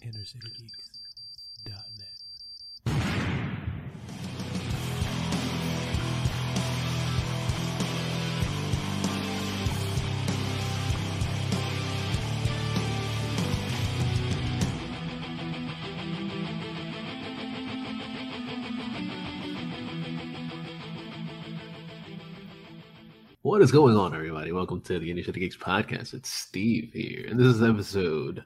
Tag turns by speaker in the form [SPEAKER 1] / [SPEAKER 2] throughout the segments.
[SPEAKER 1] InnerCityGeeks.net.
[SPEAKER 2] What is going on, everybody? Welcome to the Inner City Geeks podcast. It's Steve here, and this is episode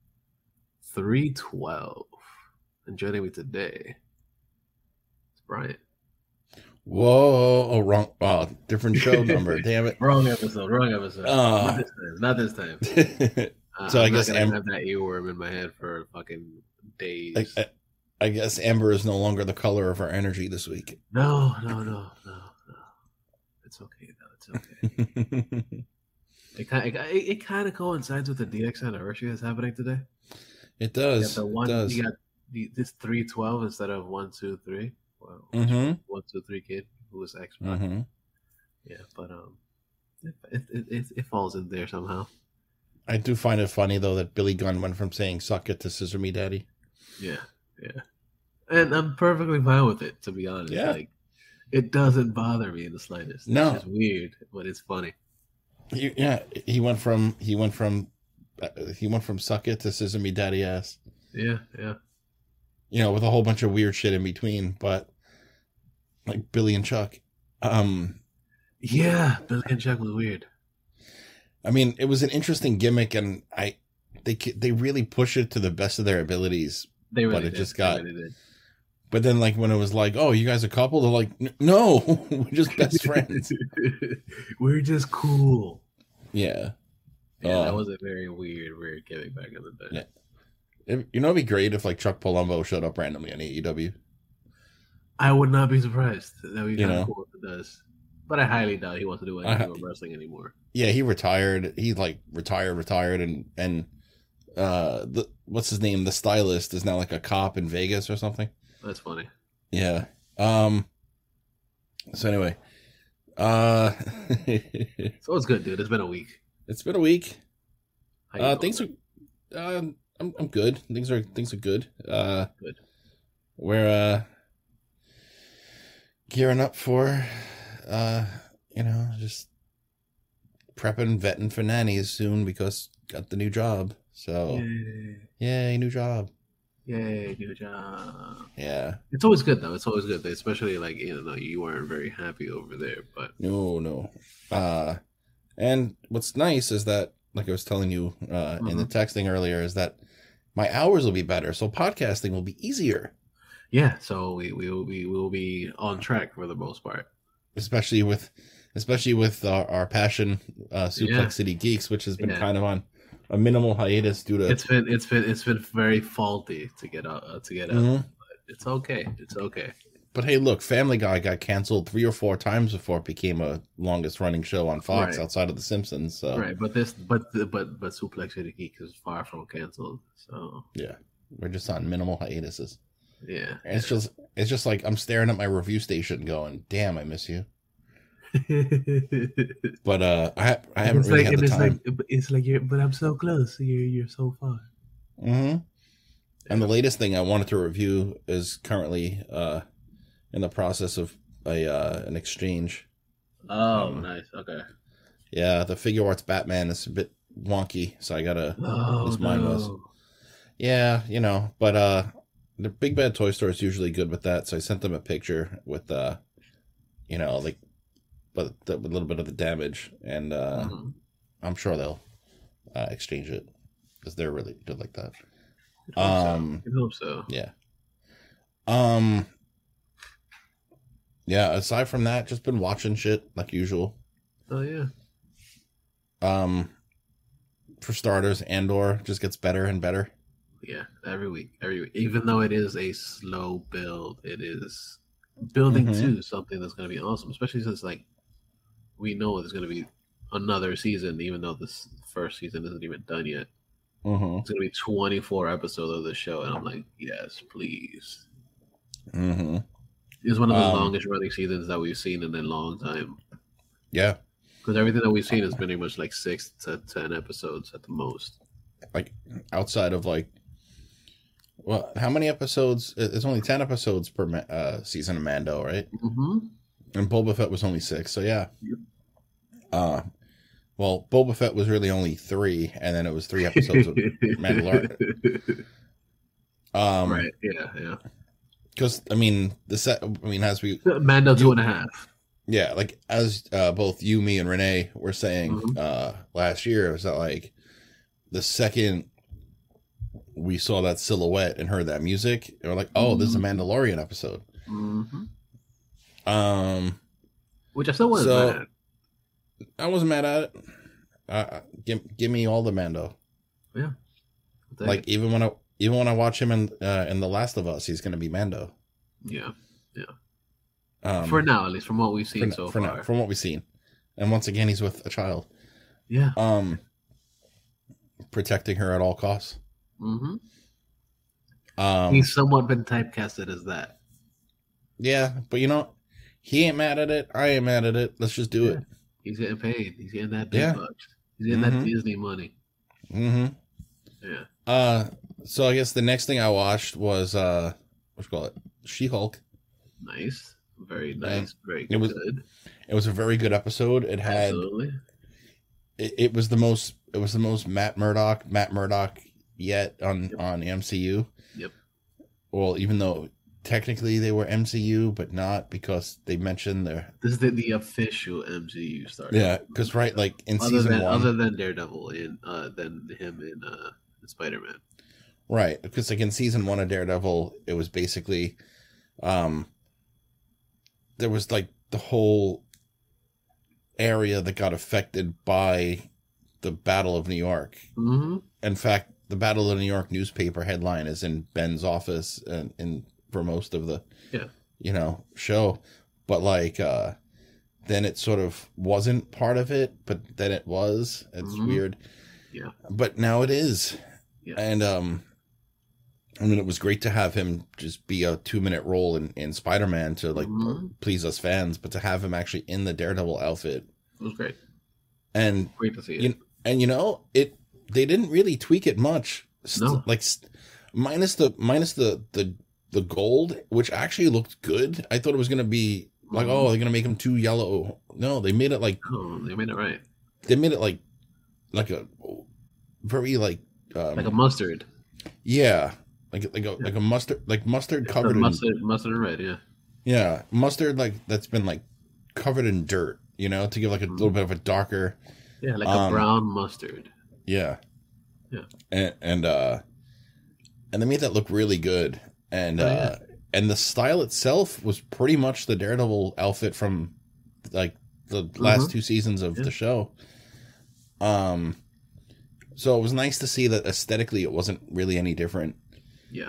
[SPEAKER 2] 312. And joining me today is Brian.
[SPEAKER 3] Whoa, wrong, different show number. Damn it.
[SPEAKER 2] Wrong episode. Not this time.
[SPEAKER 3] So I
[SPEAKER 2] I'm
[SPEAKER 3] guess
[SPEAKER 2] not gonna have that earworm in my head for fucking days.
[SPEAKER 3] I guess Amber is no longer the color of our energy this week.
[SPEAKER 2] No. It's okay, though. It's okay. It kind of coincides with the DX anniversary that's happening today.
[SPEAKER 3] It does.
[SPEAKER 2] You got this 312 instead of 123. Well, 123 kid who was X. Yeah, but it falls in there somehow.
[SPEAKER 3] I do find it funny though that Billy Gunn went from saying "suck it" to "scissor me, daddy."
[SPEAKER 2] Yeah, and I'm perfectly fine with it, to be honest.
[SPEAKER 3] Yeah.
[SPEAKER 2] Like, it doesn't bother me in the slightest.
[SPEAKER 3] No,
[SPEAKER 2] it's just weird, but it's funny.
[SPEAKER 3] He went from "suck it" to "scissor me, daddy ass."
[SPEAKER 2] Yeah.
[SPEAKER 3] You know, with a whole bunch of weird shit in between, but like Billy and Chuck.
[SPEAKER 2] Yeah, Billy and Chuck was weird.
[SPEAKER 3] I mean, it was an interesting gimmick, and they really push it to the best of their abilities.
[SPEAKER 2] They really
[SPEAKER 3] but it
[SPEAKER 2] did.
[SPEAKER 3] just got.
[SPEAKER 2] They really did.
[SPEAKER 3] But then, like, when it was like, "Oh, you guys a couple?" They're like, "No, we're just best friends.
[SPEAKER 2] We're just cool."
[SPEAKER 3] Yeah.
[SPEAKER 2] Yeah, that was a very weird gimmick back in the day.
[SPEAKER 3] Yeah. It'd be great if like Chuck Palumbo showed up randomly on AEW.
[SPEAKER 2] I would not be surprised. That would be kind of cool if it does. But I highly doubt he wants to do anything with wrestling anymore.
[SPEAKER 3] Yeah, he retired. He like retired, and what's his name? The stylist is now like a cop in Vegas or something.
[SPEAKER 2] That's funny.
[SPEAKER 3] Yeah. So anyway,
[SPEAKER 2] so it's good, dude. It's been a week.
[SPEAKER 3] It's been a week. Things
[SPEAKER 2] are.
[SPEAKER 3] I'm good. Things are good.
[SPEAKER 2] Good.
[SPEAKER 3] We're gearing up for just prepping, vetting for nannies soon because got the new job. So yay, new job.
[SPEAKER 2] Yay, new job.
[SPEAKER 3] Yeah.
[SPEAKER 2] It's always good though. It's always good, especially like you weren't very happy over there, but
[SPEAKER 3] no. And what's nice is that, like I was telling you in the texting earlier, is that my hours will be better, so podcasting will be easier.
[SPEAKER 2] Yeah, so we will be on track for the most part.
[SPEAKER 3] Especially with our passion, Suplex City Geeks, which has been kind of on a minimal hiatus due to
[SPEAKER 2] it's been very faulty to get out. But it's okay. It's okay.
[SPEAKER 3] But hey, look, Family Guy got canceled 3 or 4 times before it became a longest running show on Fox outside of The Simpsons. So.
[SPEAKER 2] Right, but Suplex City Geek is far from canceled. So
[SPEAKER 3] yeah, we're just on minimal hiatuses.
[SPEAKER 2] Yeah,
[SPEAKER 3] it's just like I'm staring at my review station, going, "Damn, I miss you." But I haven't really had the time.
[SPEAKER 2] It's like but I'm so close. You're so far.
[SPEAKER 3] And the latest thing I wanted to review is currently in the process of an exchange.
[SPEAKER 2] Oh, nice. Okay.
[SPEAKER 3] Yeah, the Figure Arts Batman is a bit wonky, so I gotta. Mine was. Yeah, but the Big Bad Toy Store is usually good with that, so I sent them a picture with but with a little bit of the damage, and I'm sure they'll exchange it because they're really good like that.
[SPEAKER 2] I hope so.
[SPEAKER 3] Yeah. Yeah, aside from that, just been watching shit like usual.
[SPEAKER 2] Oh yeah.
[SPEAKER 3] For starters, Andor just gets better and better.
[SPEAKER 2] Yeah, every week. Even though it is a slow build, it is building to something that's going to be awesome. Especially since we know there's going to be another season, even though this first season isn't even done yet. It's going to be 24 episodes of the show, and I'm like, yes, please. It's one of the longest running seasons that we've seen in a long time.
[SPEAKER 3] Yeah.
[SPEAKER 2] Because everything that we've seen is pretty much like 6 to 10 episodes at the most.
[SPEAKER 3] Like outside of like Well, how many episodes? It's only 10 episodes per season of Mando, right?
[SPEAKER 2] Mm-hmm.
[SPEAKER 3] And Boba Fett was only 6, so yeah.
[SPEAKER 2] Yep.
[SPEAKER 3] Well, Boba Fett was really only 3, and then it was 3 episodes of Mandalorian.
[SPEAKER 2] Right. Yeah. Yeah.
[SPEAKER 3] Because as we
[SPEAKER 2] Mando 2.5.
[SPEAKER 3] yeah, like as both you, me, and Renee were saying last year, it was that like the second we saw that silhouette and heard that music, and we're like, oh, this is a Mandalorian episode.
[SPEAKER 2] Mm-hmm. Which I still wasn't mad at.
[SPEAKER 3] I wasn't mad at it. Give me all the Mando.
[SPEAKER 2] Yeah.
[SPEAKER 3] Like even when I watch him in The Last of Us, he's going to be Mando.
[SPEAKER 2] Yeah. Yeah. For now, at least from what we've seen so far.
[SPEAKER 3] Now, from what we've seen, and once again, he's with a child.
[SPEAKER 2] Yeah.
[SPEAKER 3] Protecting her at all costs.
[SPEAKER 2] Mm-hmm. He's somewhat been typecasted as that.
[SPEAKER 3] Yeah, but he ain't mad at it. I ain't mad at it. Let's just do it.
[SPEAKER 2] He's getting paid. He's getting that big bucks. He's getting that Disney money.
[SPEAKER 3] Mm-hmm.
[SPEAKER 2] Yeah.
[SPEAKER 3] So I guess the next thing I watched was what you call it? She-Hulk.
[SPEAKER 2] Nice. Very nice. Very
[SPEAKER 3] good. It was a very good episode. It had
[SPEAKER 2] absolutely.
[SPEAKER 3] It was the most Matt Murdock yet on MCU.
[SPEAKER 2] Yep.
[SPEAKER 3] Well, even though technically they were MCU, but not because they mentioned their.
[SPEAKER 2] This is the official MCU start.
[SPEAKER 3] Yeah, because like in season 1,
[SPEAKER 2] other than Daredevil, than him in Spider-Man.
[SPEAKER 3] Right, because like in season 1 of Daredevil, it was basically, there was like the whole area that got affected by the Battle of New York.
[SPEAKER 2] Mm-hmm.
[SPEAKER 3] In fact, the Battle of New York newspaper headline is in Ben's office and for most of the show, but like then it sort of wasn't part of it, but then it was. It's weird.
[SPEAKER 2] Yeah,
[SPEAKER 3] but now it is.
[SPEAKER 2] Yeah.
[SPEAKER 3] And it was great to have him just be a 2-minute role in Spider-Man to like please us fans, but to have him actually in the Daredevil outfit,
[SPEAKER 2] it was great.
[SPEAKER 3] And
[SPEAKER 2] great to see it.
[SPEAKER 3] And they didn't really tweak it much.
[SPEAKER 2] No.
[SPEAKER 3] Minus the gold, which actually looked good. I thought it was going to be like, oh, they're going to make him too yellow. No, they made it like...
[SPEAKER 2] Oh, they made it right.
[SPEAKER 3] They made it like a very like
[SPEAKER 2] a mustard.
[SPEAKER 3] Yeah. Like a mustard, like mustard covered
[SPEAKER 2] mustard and red, yeah.
[SPEAKER 3] Yeah, mustard that's been like covered in dirt, to give like a little bit of a darker...
[SPEAKER 2] Yeah, like a brown mustard.
[SPEAKER 3] Yeah.
[SPEAKER 2] Yeah.
[SPEAKER 3] And they made that look really good. And and the style itself was pretty much the Daredevil outfit from like the last 2 seasons of the show. So it was nice to see that aesthetically it wasn't really any different.
[SPEAKER 2] Yeah.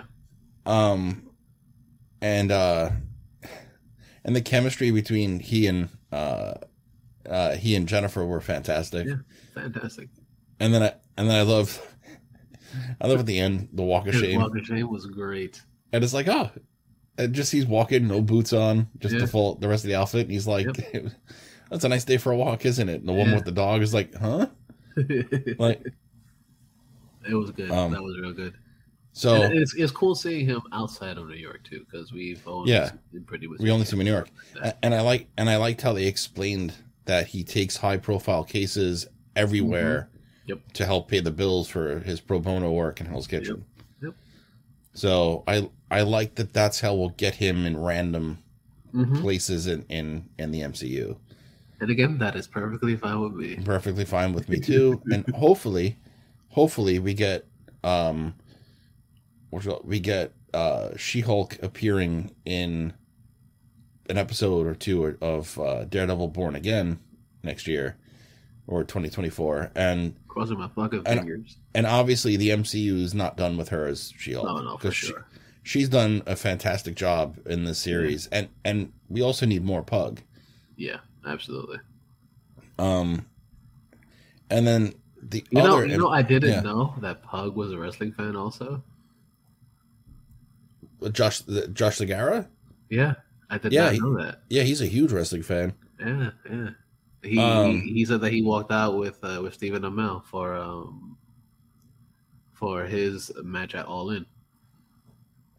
[SPEAKER 3] And the chemistry between he and Jennifer were fantastic.
[SPEAKER 2] Yeah, fantastic.
[SPEAKER 3] And then I love at the end the walk of shame.
[SPEAKER 2] Walk of shame was great.
[SPEAKER 3] And it's like, and just he's walking, no boots on, just the rest of the outfit. And he's like, that's a nice day for a walk, isn't it? And the one with the dog is like, huh? Like,
[SPEAKER 2] it was good. That was real good.
[SPEAKER 3] So
[SPEAKER 2] it's cool seeing him outside of New York too, because we've only
[SPEAKER 3] only seen him in New York, and I liked how they explained that he takes high profile cases everywhere to help pay the bills for his pro bono work in Hell's Kitchen.
[SPEAKER 2] Yep.
[SPEAKER 3] So I like that. That's how we'll get him in random places in the MCU.
[SPEAKER 2] And again, that is perfectly fine with me.
[SPEAKER 3] Perfectly fine with me too. And hopefully we get She-Hulk appearing in an episode or 2 of Daredevil Born Again next year or 2024. And
[SPEAKER 2] crossing my fucking fingers.
[SPEAKER 3] And obviously the MCU is not done with her as She-Hulk.
[SPEAKER 2] No, for sure.
[SPEAKER 3] She's done a fantastic job in this series, and we also need more Pug.
[SPEAKER 2] Yeah, absolutely.
[SPEAKER 3] And then the
[SPEAKER 2] I didn't know that Pug was a wrestling fan also.
[SPEAKER 3] Josh Segarra?
[SPEAKER 2] Yeah, I did not know that.
[SPEAKER 3] Yeah, he's a huge wrestling fan.
[SPEAKER 2] Yeah. He said that he walked out with Stephen Amell for his match at All In.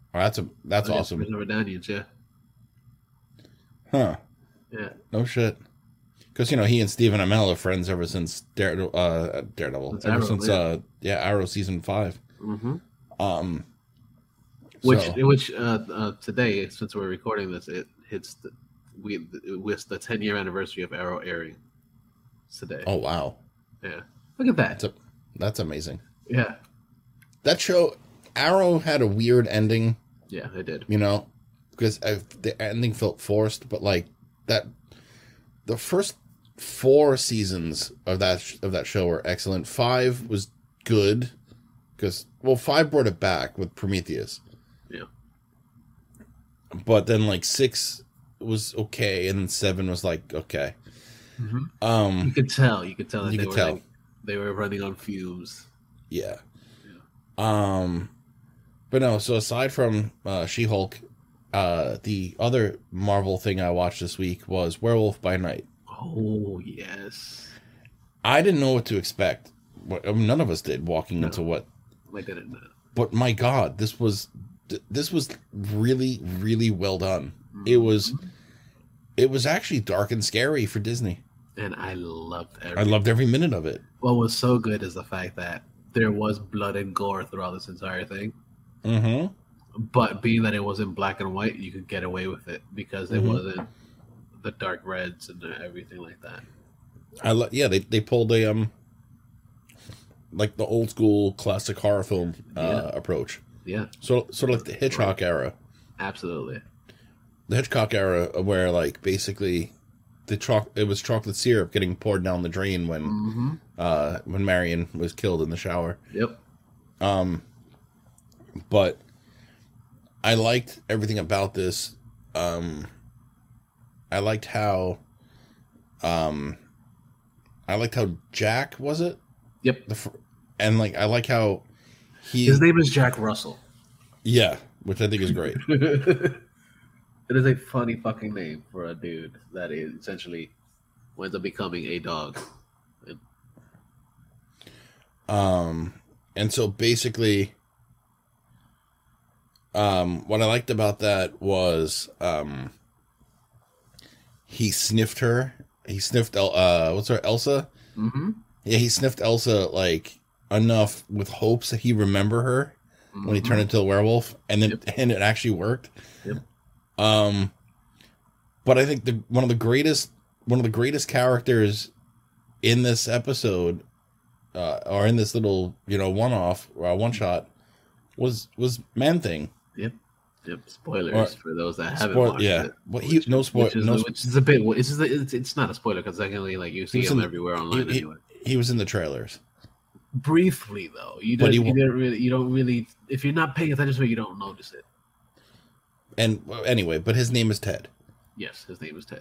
[SPEAKER 3] Oh, that's awesome.
[SPEAKER 2] Christopher Daniels, yeah.
[SPEAKER 3] Huh.
[SPEAKER 2] Yeah.
[SPEAKER 3] No shit. Because, he and Stephen Amell are friends ever since Daredevil.
[SPEAKER 2] It's
[SPEAKER 3] Ever
[SPEAKER 2] Arrow,
[SPEAKER 3] since, Arrow season 5.
[SPEAKER 2] Mm-hmm.
[SPEAKER 3] So,
[SPEAKER 2] Which today, since we're recording this, it hits with the 10-year anniversary of Arrow airing today.
[SPEAKER 3] oh, wow.
[SPEAKER 2] Yeah. Look at that.
[SPEAKER 3] That's amazing.
[SPEAKER 2] Yeah.
[SPEAKER 3] That show, Arrow had a weird ending.
[SPEAKER 2] Yeah, it did.
[SPEAKER 3] Because the ending felt forced, but like that, the first 4 seasons of that show were excellent. 5 was good because 5 brought it back with Prometheus.
[SPEAKER 2] Yeah.
[SPEAKER 3] But then like 6 was okay, and then 7 was like okay.
[SPEAKER 2] Mm-hmm. You could tell that they were running on fumes.
[SPEAKER 3] Yeah. But no. So aside from She-Hulk, the other Marvel thing I watched this week was Werewolf by Night.
[SPEAKER 2] Oh yes.
[SPEAKER 3] I didn't know what to expect. None of us did walking into what.
[SPEAKER 2] I didn't know.
[SPEAKER 3] But my God, this was really, really well done. Mm-hmm. It was actually dark and scary for Disney.
[SPEAKER 2] And I loved
[SPEAKER 3] every minute of it.
[SPEAKER 2] What was so good is the fact that there was blood and gore throughout this entire thing.
[SPEAKER 3] Mm-hmm.
[SPEAKER 2] But being that it was in black and white, you could get away with it because it wasn't the dark reds and everything like that.
[SPEAKER 3] They pulled a like the old school classic horror film approach.
[SPEAKER 2] Yeah.
[SPEAKER 3] Sort of like the Hitchcock era.
[SPEAKER 2] Absolutely.
[SPEAKER 3] The Hitchcock era, where like basically it was chocolate syrup getting poured down the drain when Marion was killed in the shower.
[SPEAKER 2] Yep.
[SPEAKER 3] But I liked everything about this. I liked how Jack, was it?
[SPEAKER 2] Yep.
[SPEAKER 3] And like I like how
[SPEAKER 2] his name is Jack Russell.
[SPEAKER 3] Yeah, which I think is great.
[SPEAKER 2] It is a funny fucking name for a dude that is essentially winds up becoming a dog.
[SPEAKER 3] And so basically, what I liked about that was, he sniffed her. He sniffed, what's her, Elsa?
[SPEAKER 2] Mm-hmm.
[SPEAKER 3] Yeah, he sniffed Elsa, like, enough with hopes that he'd remember her when he turned into a werewolf, and then and it actually worked.
[SPEAKER 2] Yep.
[SPEAKER 3] But I think one of the greatest characters in this episode, or in this little, one-off, one shot, was Man-Thing.
[SPEAKER 2] Yep. Spoilers for those that haven't watched it.
[SPEAKER 3] No spoilers.
[SPEAKER 2] Which is a bit. It's not a spoiler because technically, like, you see him everywhere online anyway.
[SPEAKER 3] He was in the trailers.
[SPEAKER 2] Briefly, though, you don't really. If you're not paying attention to it, you don't notice it.
[SPEAKER 3] And anyway, but his name is Ted.
[SPEAKER 2] Yes, his name is Ted.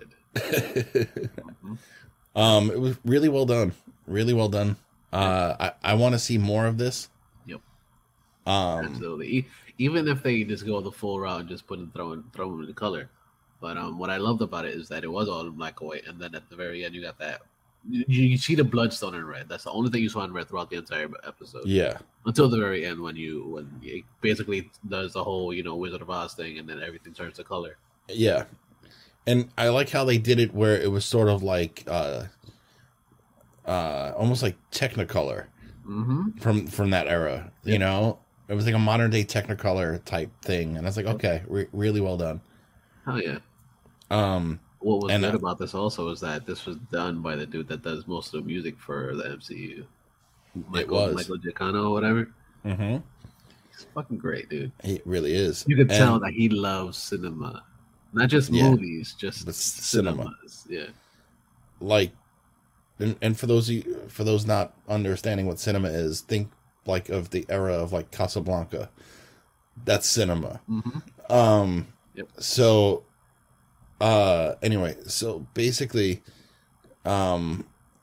[SPEAKER 3] It was really well done. Really well done. I want to see more of this.
[SPEAKER 2] Yep. Absolutely. Even if they just go the full route and just throw them in the color. But what I loved about it is that it was all in black and white, and then at the very end you got that. You see the bloodstone in red. That's the only thing you saw in red throughout the entire episode.
[SPEAKER 3] Yeah.
[SPEAKER 2] Until the very end when it basically does the whole, Wizard of Oz thing, and then everything turns to color.
[SPEAKER 3] Yeah. And I like how they did it where it was sort of like almost like Technicolor from that era. Yep. It was like a modern day Technicolor type thing, and I was like, okay, really well done.
[SPEAKER 2] Oh yeah. What was good about this also is that this was done by the dude that does most of the music for the MCU. Michael Giacchino or whatever.
[SPEAKER 3] Mm-hmm.
[SPEAKER 2] He's fucking great, dude.
[SPEAKER 3] He really is.
[SPEAKER 2] You can tell that he loves cinema, not just movies, just cinemas. Yeah.
[SPEAKER 3] Like, and for those not understanding what cinema is, think like of the era of like Casablanca. That's cinema.
[SPEAKER 2] Mm-hmm.
[SPEAKER 3] Yep. So. Anyway, so basically, that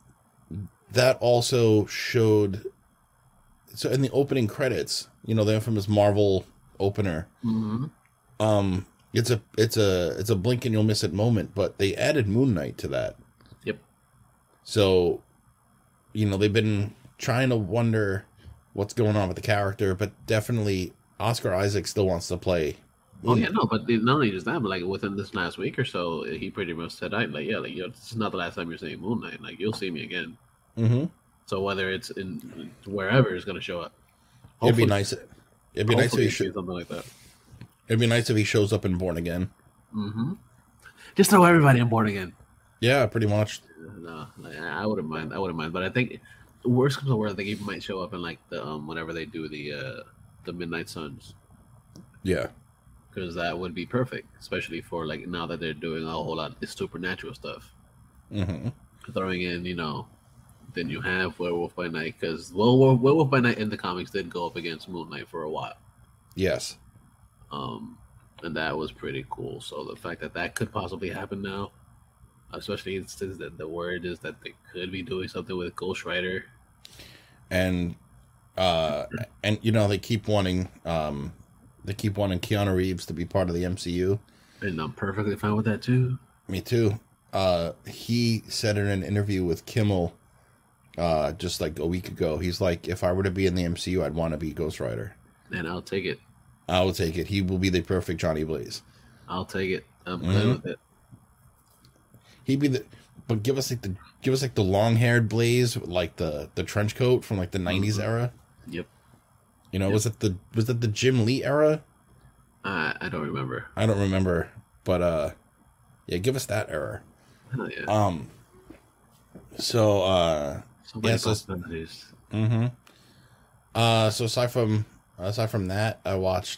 [SPEAKER 3] also showed. So in the opening credits, the infamous Marvel opener.
[SPEAKER 2] Mm-hmm.
[SPEAKER 3] It's a blink and you'll miss it moment, but they added Moon Knight to that.
[SPEAKER 2] Yep.
[SPEAKER 3] So, they've been trying to wonder what's going on with the character, but definitely Oscar Isaac still wants to play
[SPEAKER 2] Oh
[SPEAKER 3] Moon
[SPEAKER 2] yeah,
[SPEAKER 3] Knight.
[SPEAKER 2] no, but not only just that, but like within this last week or so, he pretty much said, "I like, yeah, like, this is not the last time you're seeing Moon Knight. Like, you'll see me again."
[SPEAKER 3] Mm-hmm.
[SPEAKER 2] So whether it's in wherever it's going to show up,
[SPEAKER 3] It'd be
[SPEAKER 2] hopefully,
[SPEAKER 3] nice. It'd be nice if
[SPEAKER 2] hopefully,
[SPEAKER 3] he.
[SPEAKER 2] it's something like that.
[SPEAKER 3] It'd be nice if he shows up in Born Again.
[SPEAKER 2] Mm-hmm. Just throw everybody on board again.
[SPEAKER 3] Yeah, pretty much.
[SPEAKER 2] No, like, I wouldn't mind. I wouldn't mind. But I think worst comes to worst, I think he might show up in like the whenever they do the Midnight Suns,
[SPEAKER 3] Yeah.
[SPEAKER 2] because that would be perfect, especially for like now that they're doing a whole lot of this supernatural stuff.
[SPEAKER 3] Mm-hmm.
[SPEAKER 2] Throwing in, then you have Werewolf by Night, because Werewolf by Night in the comics did go up against Moon Knight for a while.
[SPEAKER 3] Yes.
[SPEAKER 2] And that was pretty cool. So the fact that that could possibly happen now, especially since the word is that they could be doing something with Ghost Rider.
[SPEAKER 3] And they keep wanting Keanu Reeves to be part of the MCU.
[SPEAKER 2] And I'm perfectly fine with that too.
[SPEAKER 3] Me too. He said in an interview with Kimmel just like a week ago, he's like, if I were to be in the MCU, I'd want to be Ghost Rider.
[SPEAKER 2] And I'll take it.
[SPEAKER 3] I will take it. He will be the perfect Johnny Blaze.
[SPEAKER 2] I'll take it. I'm good with it.
[SPEAKER 3] He'd be but give us like the long haired Blaze with like the trench coat from like the 90s era.
[SPEAKER 2] Yep.
[SPEAKER 3] Was it the Jim Lee era?
[SPEAKER 2] I don't remember.
[SPEAKER 3] I don't remember, but yeah, give us that era.
[SPEAKER 2] Oh, yeah.
[SPEAKER 3] So
[SPEAKER 2] many
[SPEAKER 3] yeah,
[SPEAKER 2] possibilities.
[SPEAKER 3] Mm-hmm. So aside from that, I watched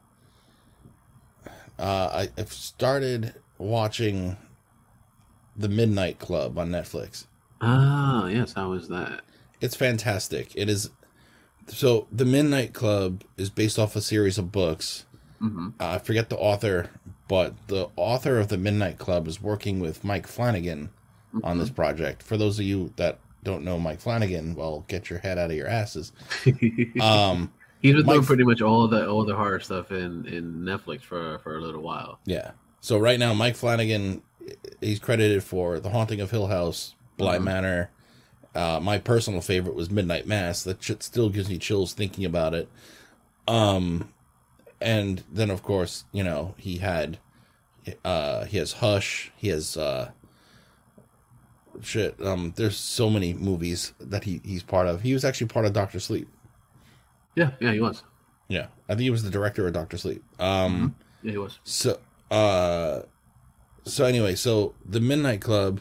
[SPEAKER 3] I've started watching The Midnight Club on Netflix.
[SPEAKER 2] Ah, yes, how is that?
[SPEAKER 3] It's fantastic. It is. So The Midnight Club is based off a series of books.
[SPEAKER 2] Mm-hmm.
[SPEAKER 3] I forget the author, but the author of The Midnight Club is working with Mike Flanagan on this project. For those of you that don't know Mike Flanagan, well, get your head out of your asses.
[SPEAKER 2] He's been doing pretty much all the horror stuff in Netflix for a little while.
[SPEAKER 3] Yeah. So right now, Mike Flanagan, he's credited for The Haunting of Hill House, Bly Manor. My personal favorite was Midnight Mass. That shit still gives me chills thinking about it. And then of course, he has Hush. He has there's so many movies that he's part of. He was actually part of Dr. Sleep.
[SPEAKER 2] Yeah, he was.
[SPEAKER 3] Yeah, I think he was the director of Dr. Sleep.
[SPEAKER 2] Yeah, he was.
[SPEAKER 3] So anyway, so the Midnight Club.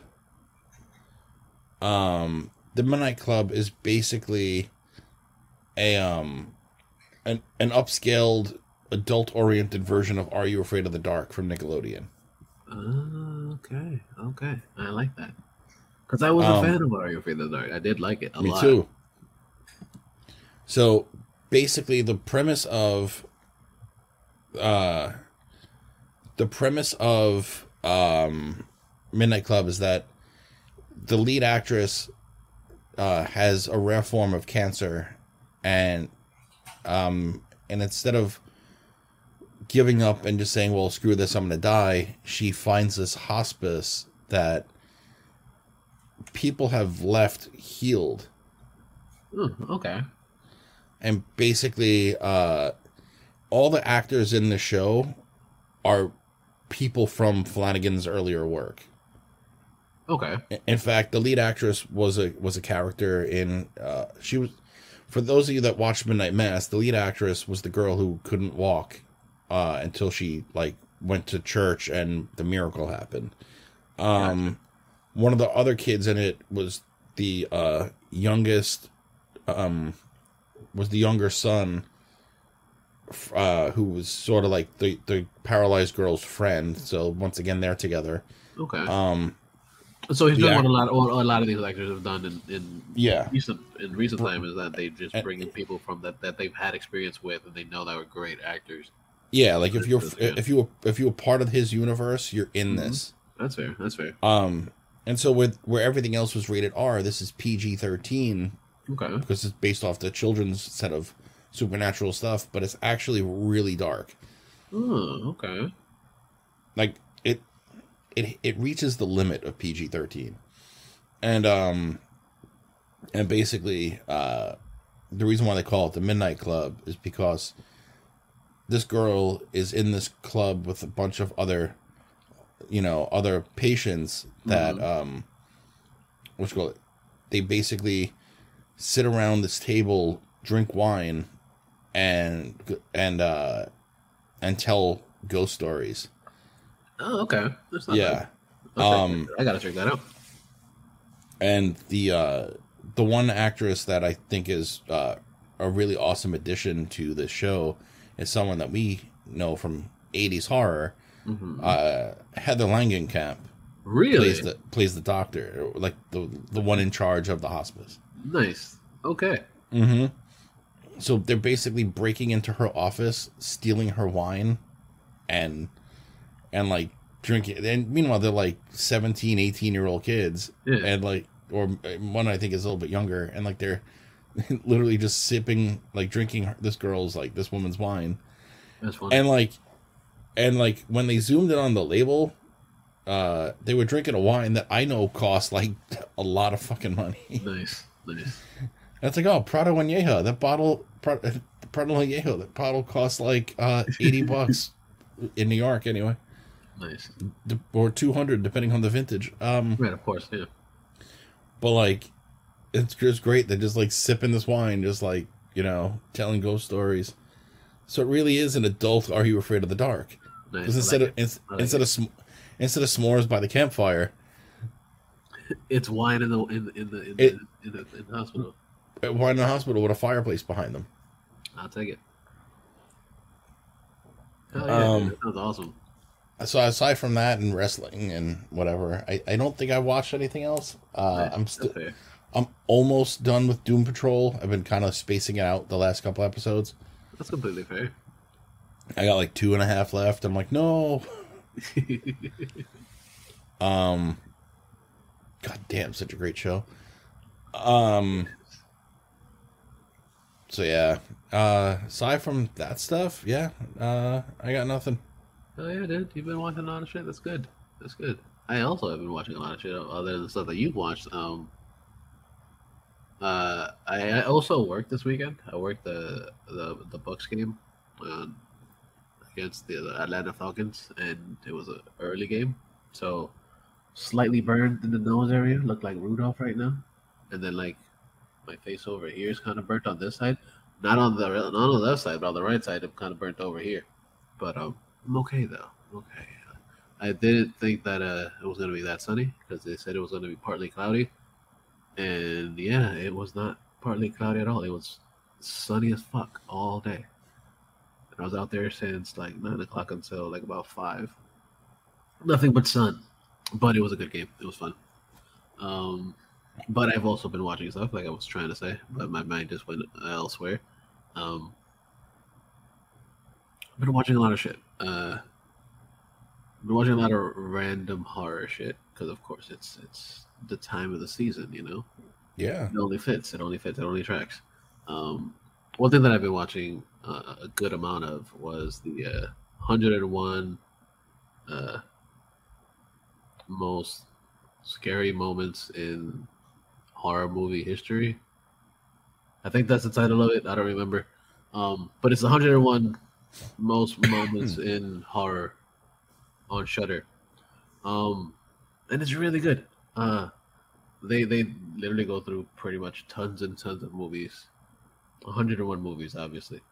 [SPEAKER 3] The Midnight Club is basically an upscaled, adult-oriented version of Are You Afraid of the Dark from Nickelodeon.
[SPEAKER 2] Okay, I like that. Because I was a fan of Are You Afraid of the Dark. I did like it a lot.
[SPEAKER 3] Me too. So basically, the premise of Midnight Club is that the lead actress has a rare form of cancer, and instead of giving up and just saying, well, screw this, I'm going to die, she finds this hospice that people have left healed.
[SPEAKER 2] Okay.
[SPEAKER 3] And basically, all the actors in the show are people from Flanagan's earlier work.
[SPEAKER 2] Okay.
[SPEAKER 3] In fact, the lead actress was a character in. She was, for those of you that watched Midnight Mass, the lead actress was the girl who couldn't walk until she went to church and the miracle happened. One of the other kids in it was the youngest. Was the younger son, who was sort of like the paralyzed girl's friend. So once again, they're together.
[SPEAKER 2] Okay. So he's doing what a lot of these actors have done in recent time, is that they just bring in people from that they've had experience with and they know that were great actors.
[SPEAKER 3] Yeah, like if you were part of his universe, you're in this.
[SPEAKER 2] That's fair.
[SPEAKER 3] And so where everything else was rated R, this is PG-13.
[SPEAKER 2] Okay.
[SPEAKER 3] Because it's based off the children's set of supernatural stuff, but it's actually really dark.
[SPEAKER 2] Oh, okay.
[SPEAKER 3] Like it reaches the limit of PG-13. And basically the reason why they call it the Midnight Club is because this girl is in this club with a bunch of other, other patients that what's it called? They basically sit around this table, drink wine, and tell ghost stories.
[SPEAKER 2] Oh, okay. That's not
[SPEAKER 3] Yeah.
[SPEAKER 2] bad. I gotta check that out.
[SPEAKER 3] And the one actress that I think is a really awesome addition to the show is someone that we know from 80s horror. Heather Langenkamp.
[SPEAKER 2] Really?
[SPEAKER 3] Plays the doctor, like the one in charge of the hospice.
[SPEAKER 2] Nice. Okay.
[SPEAKER 3] So they're basically breaking into her office, stealing her wine, and like drinking. And meanwhile, they're like 17, 18-year-old kids, and like, or one I think is a little bit younger, and like they're literally just sipping, like drinking this woman's wine.
[SPEAKER 2] That's funny.
[SPEAKER 3] And like when they zoomed in on the label, they were drinking a wine that I know costs like a lot of fucking money.
[SPEAKER 2] Nice.
[SPEAKER 3] That's like, oh, Prado Añejo. That bottle, Prado Añejo. That bottle costs like $80 in New York, anyway.
[SPEAKER 2] Nice.
[SPEAKER 3] Or $200, depending on the vintage.
[SPEAKER 2] Right, of course, yeah.
[SPEAKER 3] But like, it's just great. They're just like sipping this wine, just like, telling ghost stories. So it really is an adult Are You Afraid of the Dark? Because instead of s'mores by the campfire,
[SPEAKER 2] it's wine in the hospital.
[SPEAKER 3] Wine in the hospital with a fireplace behind them.
[SPEAKER 2] I'll take it. Oh, yeah, that sounds awesome.
[SPEAKER 3] So aside from that and wrestling and whatever, I don't think I've watched anything else. I'm almost done with Doom Patrol. I've been kind of spacing it out the last couple episodes.
[SPEAKER 2] That's completely fair.
[SPEAKER 3] I got like 2.5 left. I'm like, no. God damn, such a great show. So yeah. Aside from that stuff, yeah. I got nothing.
[SPEAKER 2] Oh yeah, dude, you've been watching a lot of shit. That's good. I also have been watching a lot of shit other than the stuff that you've watched. I also worked this weekend. I worked the Bucks game against the Atlanta Falcons, and it was an early game, so slightly burned in the nose area. Looked like Rudolph right now, and then like my face over here is kind of burnt on this side, not on the left side, but on the right side. I'm kind of burnt over here, but I'm okay though. I'm okay. I didn't think that it was gonna be that sunny because they said it was gonna be partly cloudy. And yeah, it was not partly cloudy at all. It was sunny as fuck all day. And I was out there since like 9 o'clock until like about 5. Nothing but sun. But it was a good game. It was fun. But I've also been watching stuff, like I was trying to say, but my mind just went elsewhere. I've been watching a lot of shit. I've been watching a lot of random horror shit because, of course, it's the time of the season,
[SPEAKER 3] Yeah.
[SPEAKER 2] It only fits. It only tracks. One thing that I've been watching a good amount of was the 101 most scary moments in horror movie history. I think that's the title of it. I don't remember. But it's 101 most moments in horror on Shudder. And it's really good. They literally go through pretty much tons and tons of movies. 101 movies, obviously.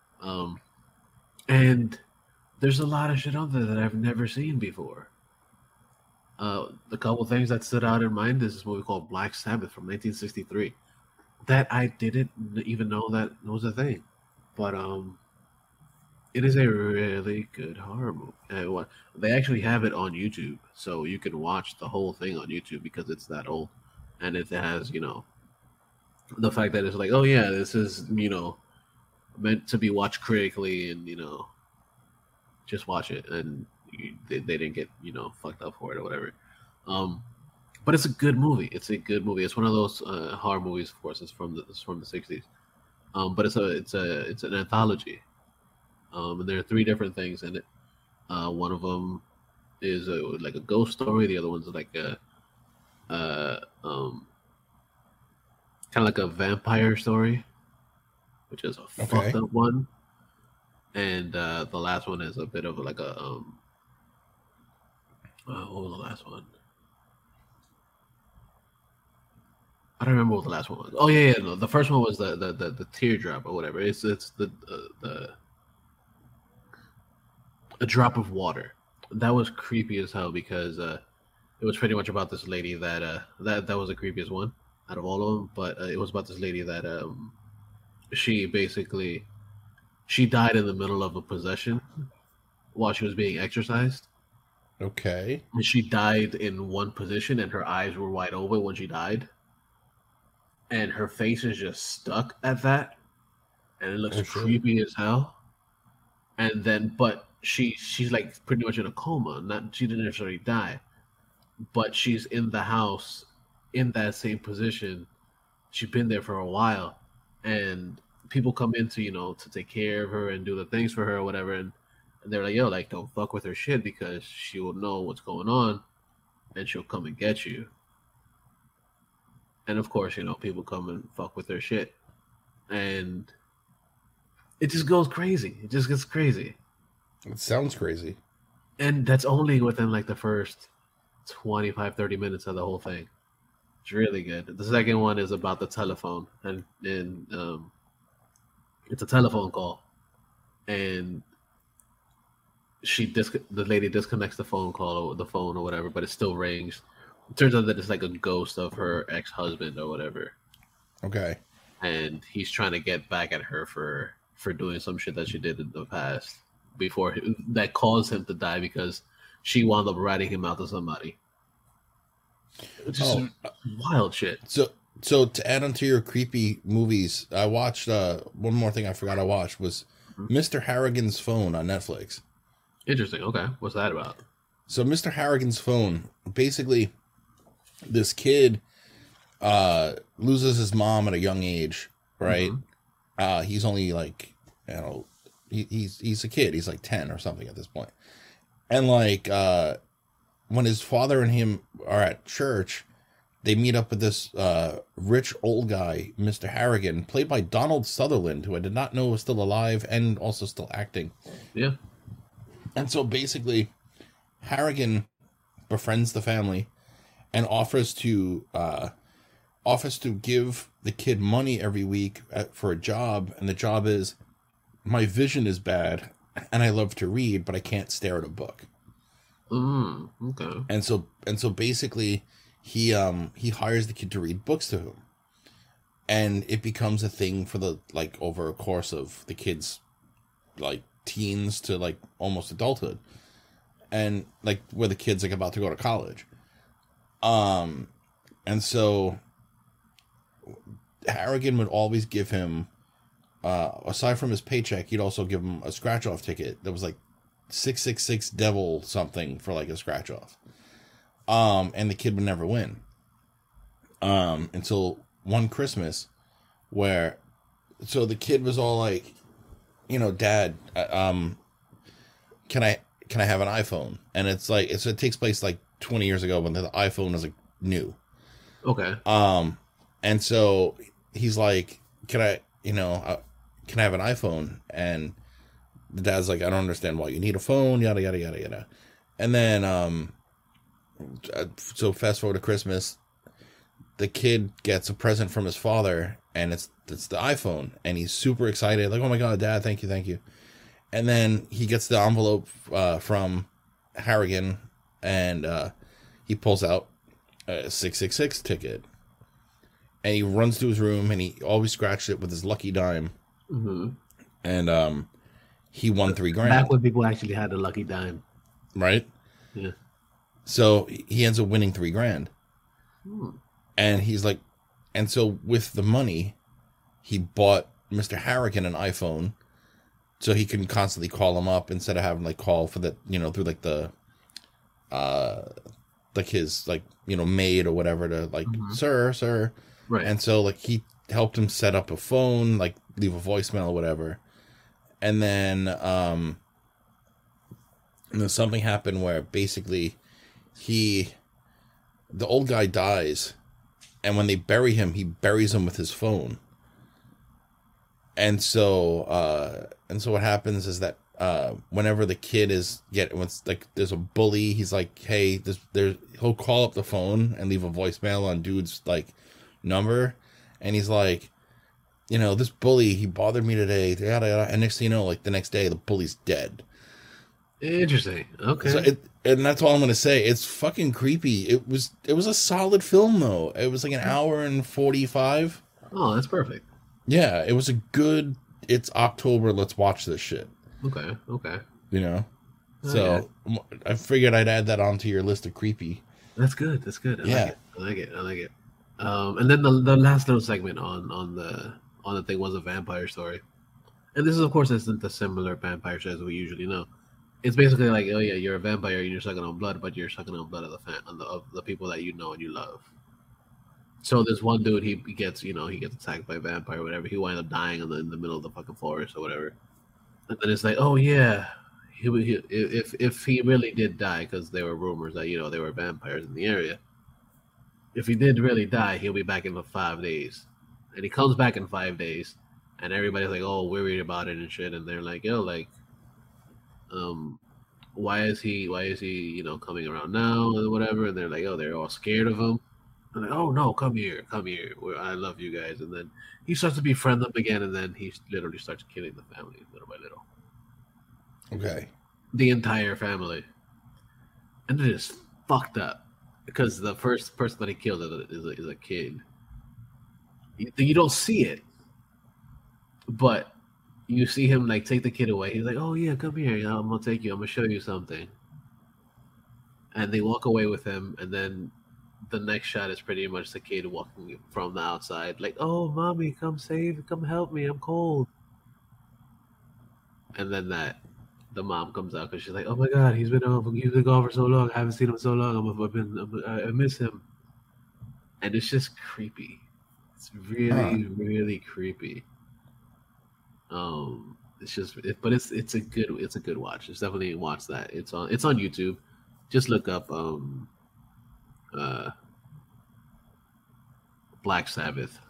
[SPEAKER 2] And there's a lot of shit on there that I've never seen before. The couple things that stood out in mind is this movie called Black Sabbath from 1963 that I didn't even know that was a thing. But it is a really good horror movie. They actually have it on YouTube, so you can watch the whole thing on YouTube because it's that old. And it has, the fact that it's like, oh yeah, this is, meant to be watched critically and, just watch it. And they didn't get, fucked up for it or whatever. But it's a good movie. It's one of those horror movies, of course. It's from the 60s. But it's an anthology. And there are 3 different things in it. One of them is like a ghost story. The other one's like kind of like a vampire story, which is a fucked up one. and the last one is a bit of like a what was the last one? I don't remember what the last one was. Oh yeah, yeah. No, the first one was the teardrop or whatever. It's the a drop of water. That was creepy as hell because it was pretty much about this lady that that was the creepiest one out of all of them. But it was about this lady that she basically she died in the middle of a possession while she was being exorcised.
[SPEAKER 3] Okay.
[SPEAKER 2] And she died in one position, and her eyes were wide open when she died, and her face is just stuck at that, and it looks creepy as hell. And then, but she's like pretty much in a coma. Not she didn't necessarily die, but she's in the house in that same position. She's been there for a while, and people come in to to take care of her and do the things for her or whatever, and they're like, yo, like don't fuck with her shit because she will know what's going on, and she'll come and get you. And of course, people come and fuck with their shit, and it just goes crazy. It just gets crazy.
[SPEAKER 3] It sounds crazy.
[SPEAKER 2] And that's only within like the first 25, 30 minutes of the whole thing. It's really good. The second one is about the telephone, and it's a telephone call, and the lady disconnects the phone call or the phone or whatever, but it still rings. It turns out that it's like a ghost of her ex-husband or whatever.
[SPEAKER 3] Okay.
[SPEAKER 2] And he's trying to get back at her for doing some shit that she did in the past before that caused him to die because she wound up ratting him out to somebody. Just wild shit.
[SPEAKER 3] So to add on to your creepy movies, I watched one more thing I forgot I watched was Mr. Harrigan's Phone on Netflix.
[SPEAKER 2] Interesting. Okay. What's that about?
[SPEAKER 3] So Mr. Harrigan's Phone, basically this kid loses his mom at a young age, right? Mm-hmm. He's only like, he's a kid. He's like 10 or something at this point. And like when his father and him are at church, they meet up with this rich old guy, Mr. Harrigan, played by Donald Sutherland, who I did not know was still alive and also still acting.
[SPEAKER 2] Yeah.
[SPEAKER 3] And so basically, Harrigan befriends the family and offers to give the kid money every week for a job. And the job is, my vision is bad and I love to read, but I can't stare at a book.
[SPEAKER 2] Okay.
[SPEAKER 3] And so basically, he hires the kid to read books to him, and it becomes a thing for the over a course of the kid's teens to almost adulthood, and where the kid's about to go to college. And so Harrigan would always give him, aside from his paycheck, he'd also give him a scratch off ticket that was 666 devil something for a scratch off. And the kid would never win. Until one Christmas so the kid was all Dad, can I have an iPhone? And it takes place 20 years ago when the iPhone was new.
[SPEAKER 2] Okay.
[SPEAKER 3] And so he's like, can I have an iPhone? And the dad's like, I don't understand why you need a phone, yada, yada, yada, yada. And then, so fast forward to Christmas, the kid gets a present from his father, and it's the iPhone, and he's super excited, oh my God, Dad, thank you. And then he gets the envelope from Harrigan, and he pulls out a 666 ticket, and he runs to his room, and he always scratched it with his lucky dime.
[SPEAKER 2] Mm-hmm.
[SPEAKER 3] And he won $3,000.
[SPEAKER 2] Back when people actually had the lucky dime,
[SPEAKER 3] right?
[SPEAKER 2] Yeah.
[SPEAKER 3] So he ends up winning $3,000. And he's like, and so with the money, he bought Mr. Harrigan an iPhone so he can constantly call him up instead of having call for the, through the, his maid or whatever to mm-hmm. sir.
[SPEAKER 2] Right.
[SPEAKER 3] And so he helped him set up a phone, leave a voicemail or whatever. And then something happened where basically the old guy dies, and when they bury him, he buries him with his phone. And so And so what happens is that whenever the kid when like there's a bully, he's like, hey, he'll call up the phone and leave a voicemail on dude's like number, and he's like, this bully, he bothered me today, yada, yada. And next thing you know, like the next day, the bully's dead.
[SPEAKER 2] Interesting. Okay.
[SPEAKER 3] So and that's all I'm gonna say. It's fucking creepy. It was a solid film though. It was like an hour and 45.
[SPEAKER 2] Oh, that's perfect.
[SPEAKER 3] Yeah, it was a good. It's October. Let's watch this shit.
[SPEAKER 2] Okay.
[SPEAKER 3] So I figured I'd add that onto your list of creepy.
[SPEAKER 2] That's good. I like it. And then the last little segment on the thing was a vampire story, and this is of course isn't the similar vampire shows we usually know. It's basically like, oh yeah, you're a vampire and you're sucking on blood, but you're sucking on blood of the people that you know and you love. So this one dude, he gets attacked by a vampire or whatever. He winds up dying in the middle of the fucking forest or whatever. And then it's like, oh yeah, if he really did die, because there were rumors that there were vampires in the area. If he did really die, he'll be back in for 5 days, and he comes back in 5 days, and everybody's like, oh, worried about it and shit, and they're like, yo, like, why is he coming around now and whatever, and they're like, oh, they're all scared of him. I'm like, oh no, come here, I love you guys. And then he starts to befriend them again, and then he literally starts killing the family little by little.
[SPEAKER 3] Okay.
[SPEAKER 2] The entire family. And it is fucked up because the first person that he kills is a kid. You don't see it, but you see him like take the kid away. He's like, oh yeah, come here, I'm gonna take you, I'm gonna show you something. And they walk away with him, and then the next shot is pretty much the kid walking from the outside, like, "Oh, mommy, come help me, I'm cold." And then the mom comes out because she's like, "Oh my god, he's been gone for so long. I haven't seen him in so long. I miss him." And it's just creepy. It's really, really creepy. It's a good watch. It's definitely watch that. It's on YouTube. Just look up Black Sabbath,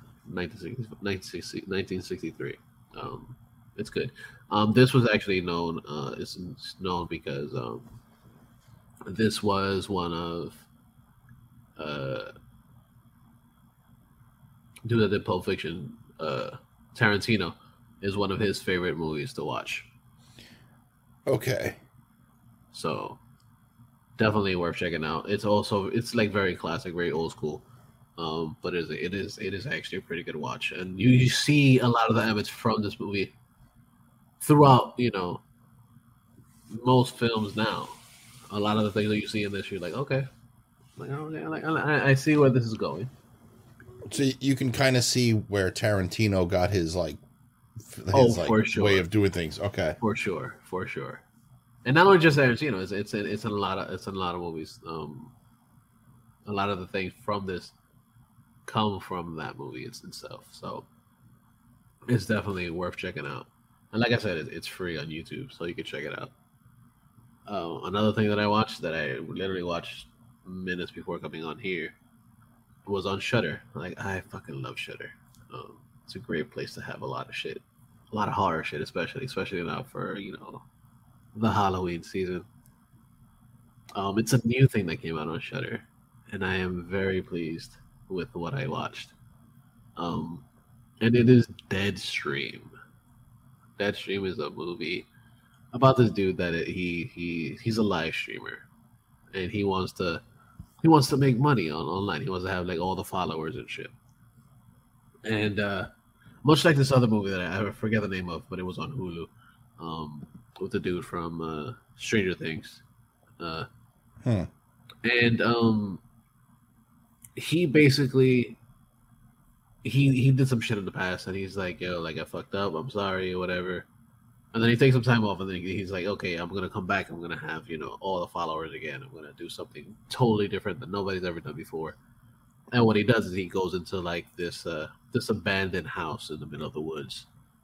[SPEAKER 2] 1963. It's good. This was actually known. It's known because this was one of due to the Pulp Fiction. Tarantino is one of his favorite movies to watch.
[SPEAKER 3] Okay.
[SPEAKER 2] So definitely worth checking out. It's like very classic, very old school. But it is actually a pretty good watch, and you see a lot of the elements from this movie throughout most films now. A lot of the things that you see in this, you're like, okay, I see where this is going.
[SPEAKER 3] So you can kind of see where Tarantino got his
[SPEAKER 2] for sure.
[SPEAKER 3] way of doing things. Okay,
[SPEAKER 2] for sure. And not only just Tarantino, it's in a lot of movies. A lot of the things from this come from that movie itself. So it's definitely worth checking out. And like I said, it's free on YouTube, so you can check it out. Another thing that I watched that I literally watched minutes before coming on here was on Shudder. Like, I fucking love Shudder. It's a great place to have a lot of shit, a lot of horror shit, especially now for the Halloween season. It's a new thing that came out on Shudder, and I am very pleased with what I watched. And it is Deadstream. Deadstream is a movie about this dude that he's a live streamer, and he wants to make money online. He wants to have like all the followers and shit. And much like this other movie that I forget the name of, but it was on Hulu, with the dude from Stranger Things. And he basically he did some shit in the past, and he's like, yo, like, I fucked up, I'm sorry, or whatever. And then he takes some time off, and then he's like, okay, I'm gonna come back, I'm gonna have all the followers again, I'm gonna do something totally different that nobody's ever done before. And what he does is he goes into like this abandoned house in the middle of the woods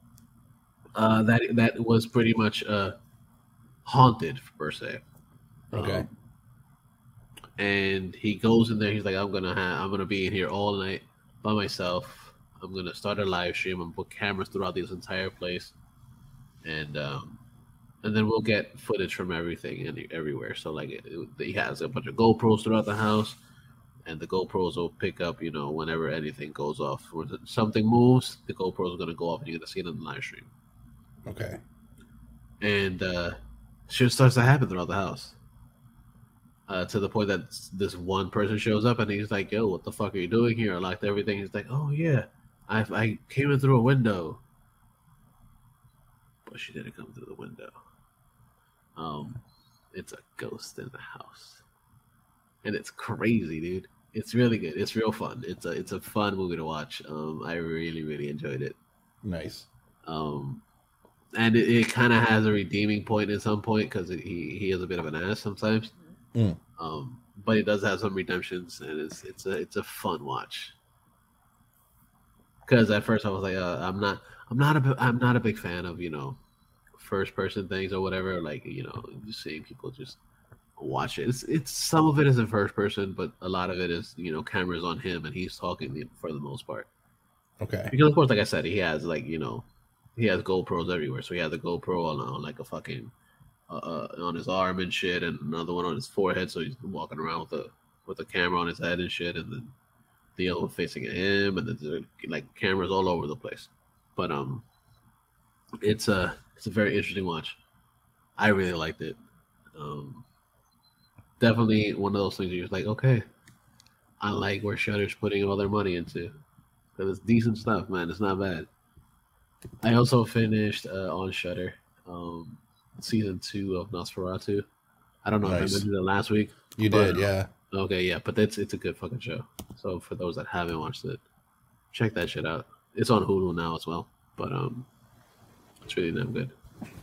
[SPEAKER 2] that was pretty much haunted per se.
[SPEAKER 3] Okay.
[SPEAKER 2] And he goes in there. He's like, I'm gonna be in here all night by myself. I'm gonna start a live stream and put cameras throughout this entire place. and then we'll get footage from everything and everywhere. So like he has a bunch of GoPros throughout the house, and the GoPros will pick up, whenever anything goes off or something moves, the GoPros are gonna go off, and you're gonna see it on the live stream.
[SPEAKER 3] Okay.
[SPEAKER 2] And shit starts to happen throughout the house. To the point that this one person shows up and he's like, "Yo, what the fuck are you doing here?" I locked everything. He's like, "Oh yeah, I came in through a window," but she didn't come through the window. It's a ghost in the house, and it's crazy, dude. It's really good. It's real fun. It's a fun movie to watch. I really really enjoyed it.
[SPEAKER 3] Nice.
[SPEAKER 2] And it kind of has a redeeming point at some point because he is a bit of an ass sometimes. But it does have some redemptions, and it's a fun watch. Because at first I was like, I'm not a big fan of first person things or whatever. Like just seeing people just watch it. It's some of it is in first person, but a lot of it is cameras on him and he's talking for the most part.
[SPEAKER 3] Okay.
[SPEAKER 2] Because of course, like I said, he has he has GoPros everywhere. So he has a GoPro on like a fucking on his arm and shit, and another one on his forehead. So he's walking around with a camera on his head and shit, and then the other one facing at him, and then there's like cameras all over the place. But it's a very interesting watch. I really liked it. Definitely one of those things where you're like, okay, I like where Shudder's putting all their money into. Because it's decent stuff, man. It's not bad. I also finished on Shudder season 2 of Nosferatu. I don't know if I mentioned it last week.
[SPEAKER 3] You did, yeah.
[SPEAKER 2] Okay, yeah, but it's a good fucking show. So for those that haven't watched it, check that shit out. It's on Hulu now as well, but it's really damn good.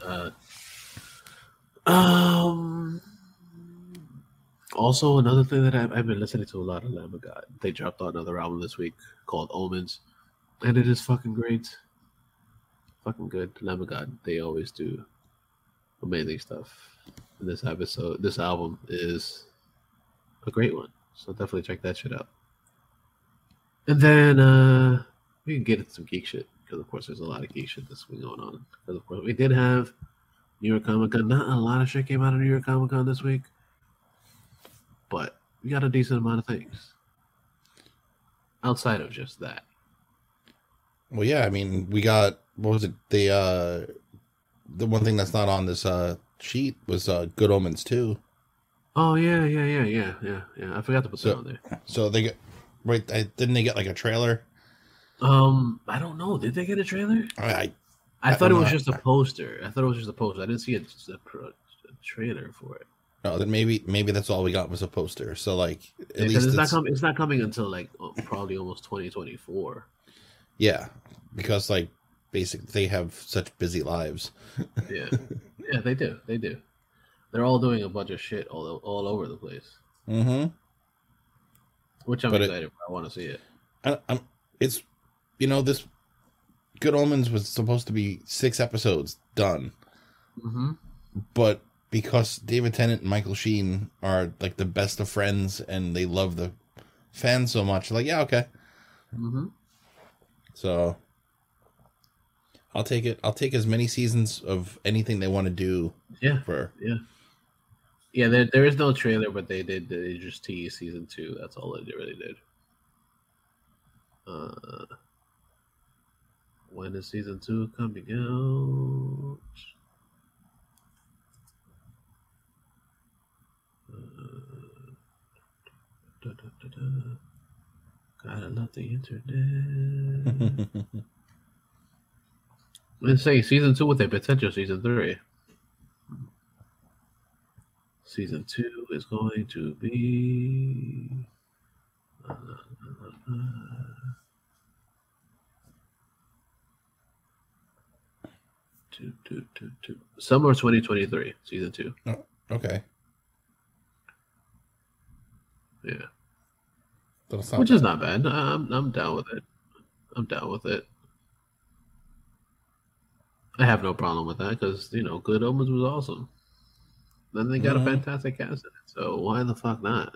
[SPEAKER 2] Also, another thing that I've been listening to a lot of Lamb of God. They dropped another album this week called Omens, and it is fucking great. Fucking good. Lamb of God. They always do amazing stuff. And this album is a great one. So definitely check that shit out. And then we can get into some geek shit because of course there's a lot of geek shit that's going on. Because of course we did have New York Comic Con. Not a lot of shit came out of New York Comic Con this week, but we got a decent amount of things outside of just that.
[SPEAKER 3] Well, yeah, I mean, we got, what was it? The one thing that's not on this sheet was Good Omens 2.
[SPEAKER 2] Oh yeah. I forgot to put that on there.
[SPEAKER 3] So they get didn't they get like a trailer?
[SPEAKER 2] I don't know. Did they get a trailer? I thought it was just a poster. I didn't see a trailer for it.
[SPEAKER 3] No, then maybe that's all we got was a poster. So like,
[SPEAKER 2] at least it's not coming until like probably almost 2024.
[SPEAKER 3] Yeah, because like basically they have such busy lives.
[SPEAKER 2] Yeah, they do. They're all doing a bunch of shit all over the place.
[SPEAKER 3] Mm-hmm.
[SPEAKER 2] Which I'm excited for. I want to see it.
[SPEAKER 3] It's this Good Omens was supposed to be 6 episodes done.
[SPEAKER 2] Mm-hmm.
[SPEAKER 3] But because David Tennant and Michael Sheen are like the best of friends and they love the fans so much, like, yeah, okay.
[SPEAKER 2] Mm-hmm.
[SPEAKER 3] So I'll take it. I'll take as many seasons of anything they want to do.
[SPEAKER 2] Yeah. Yeah. There is no trailer, but they just teased season 2. That's all they really did. When is season 2 coming out? God, I love the internet. Let's say season 2 with a potential season 3. Season 2 is going to be summer 2023, season 2.
[SPEAKER 3] Oh, okay.
[SPEAKER 2] Yeah. Which is not bad. I'm down with it. I have no problem with that because Good Omens was awesome. Then they got a fantastic cast in it, so why the fuck not?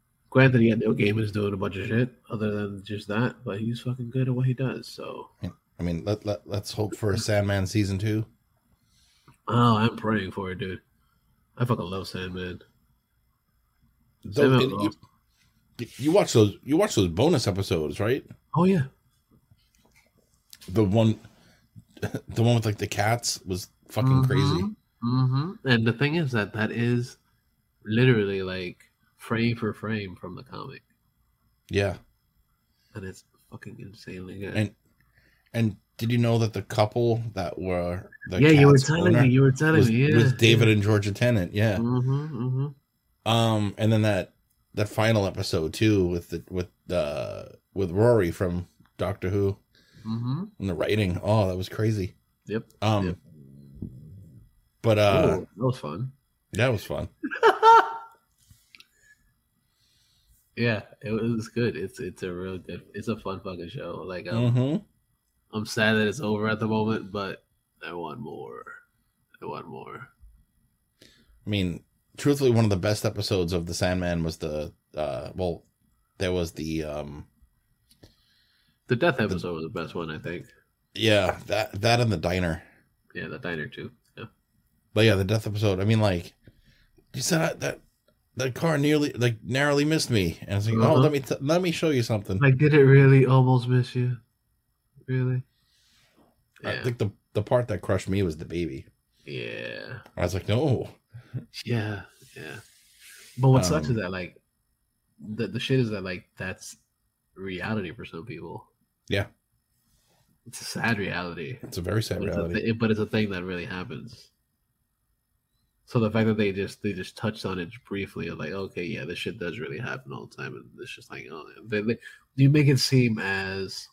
[SPEAKER 2] Granted, Neil Gaiman's doing a bunch of shit other than just that, but he's fucking good at what he does. So
[SPEAKER 3] I mean, let's hope for a Sandman season 2.
[SPEAKER 2] Oh, I'm praying for it, dude. I fucking love Sandman.
[SPEAKER 3] Those, you watch those bonus episodes, right?
[SPEAKER 2] Oh yeah.
[SPEAKER 3] The one with like the cats was fucking crazy.
[SPEAKER 2] Mm-hmm. And the thing is that is literally like frame for frame from the comic.
[SPEAKER 3] Yeah.
[SPEAKER 2] And it's fucking insanely good.
[SPEAKER 3] And did you know that the couple that were the
[SPEAKER 2] you were telling me
[SPEAKER 3] was David and Georgia Tennant, yeah.
[SPEAKER 2] Mm-hmm.
[SPEAKER 3] And then that final episode too with Rory from Doctor Who.
[SPEAKER 2] Mm-hmm.
[SPEAKER 3] And the writing, that was crazy.
[SPEAKER 2] Yep.
[SPEAKER 3] But
[SPEAKER 2] that was fun.
[SPEAKER 3] That was fun.
[SPEAKER 2] Yeah, it was good. It's a real good. It's a fun fucking show. Like I'm sad that it's over at the moment, but I want more. I
[SPEAKER 3] mean, truthfully, one of the best episodes of The Sandman was there was the
[SPEAKER 2] death episode was the best one, I think.
[SPEAKER 3] Yeah, that and the diner.
[SPEAKER 2] Yeah, the diner too. Yeah.
[SPEAKER 3] But yeah, the death episode. I mean, like you said that car narrowly missed me, and I was like, let me show you something.
[SPEAKER 2] Like, did it really almost miss you? Really?
[SPEAKER 3] Yeah. I think the part that crushed me was the baby.
[SPEAKER 2] Yeah.
[SPEAKER 3] I was like, no.
[SPEAKER 2] Yeah. But what sucks is that like the shit is that like that's reality for some people.
[SPEAKER 3] Yeah.
[SPEAKER 2] It's a sad reality.
[SPEAKER 3] It's a very sad reality.
[SPEAKER 2] But it's a thing that really happens. So the fact that they just touched on it briefly, like, okay, yeah, this shit does really happen all the time, and it's just like, you make it seem as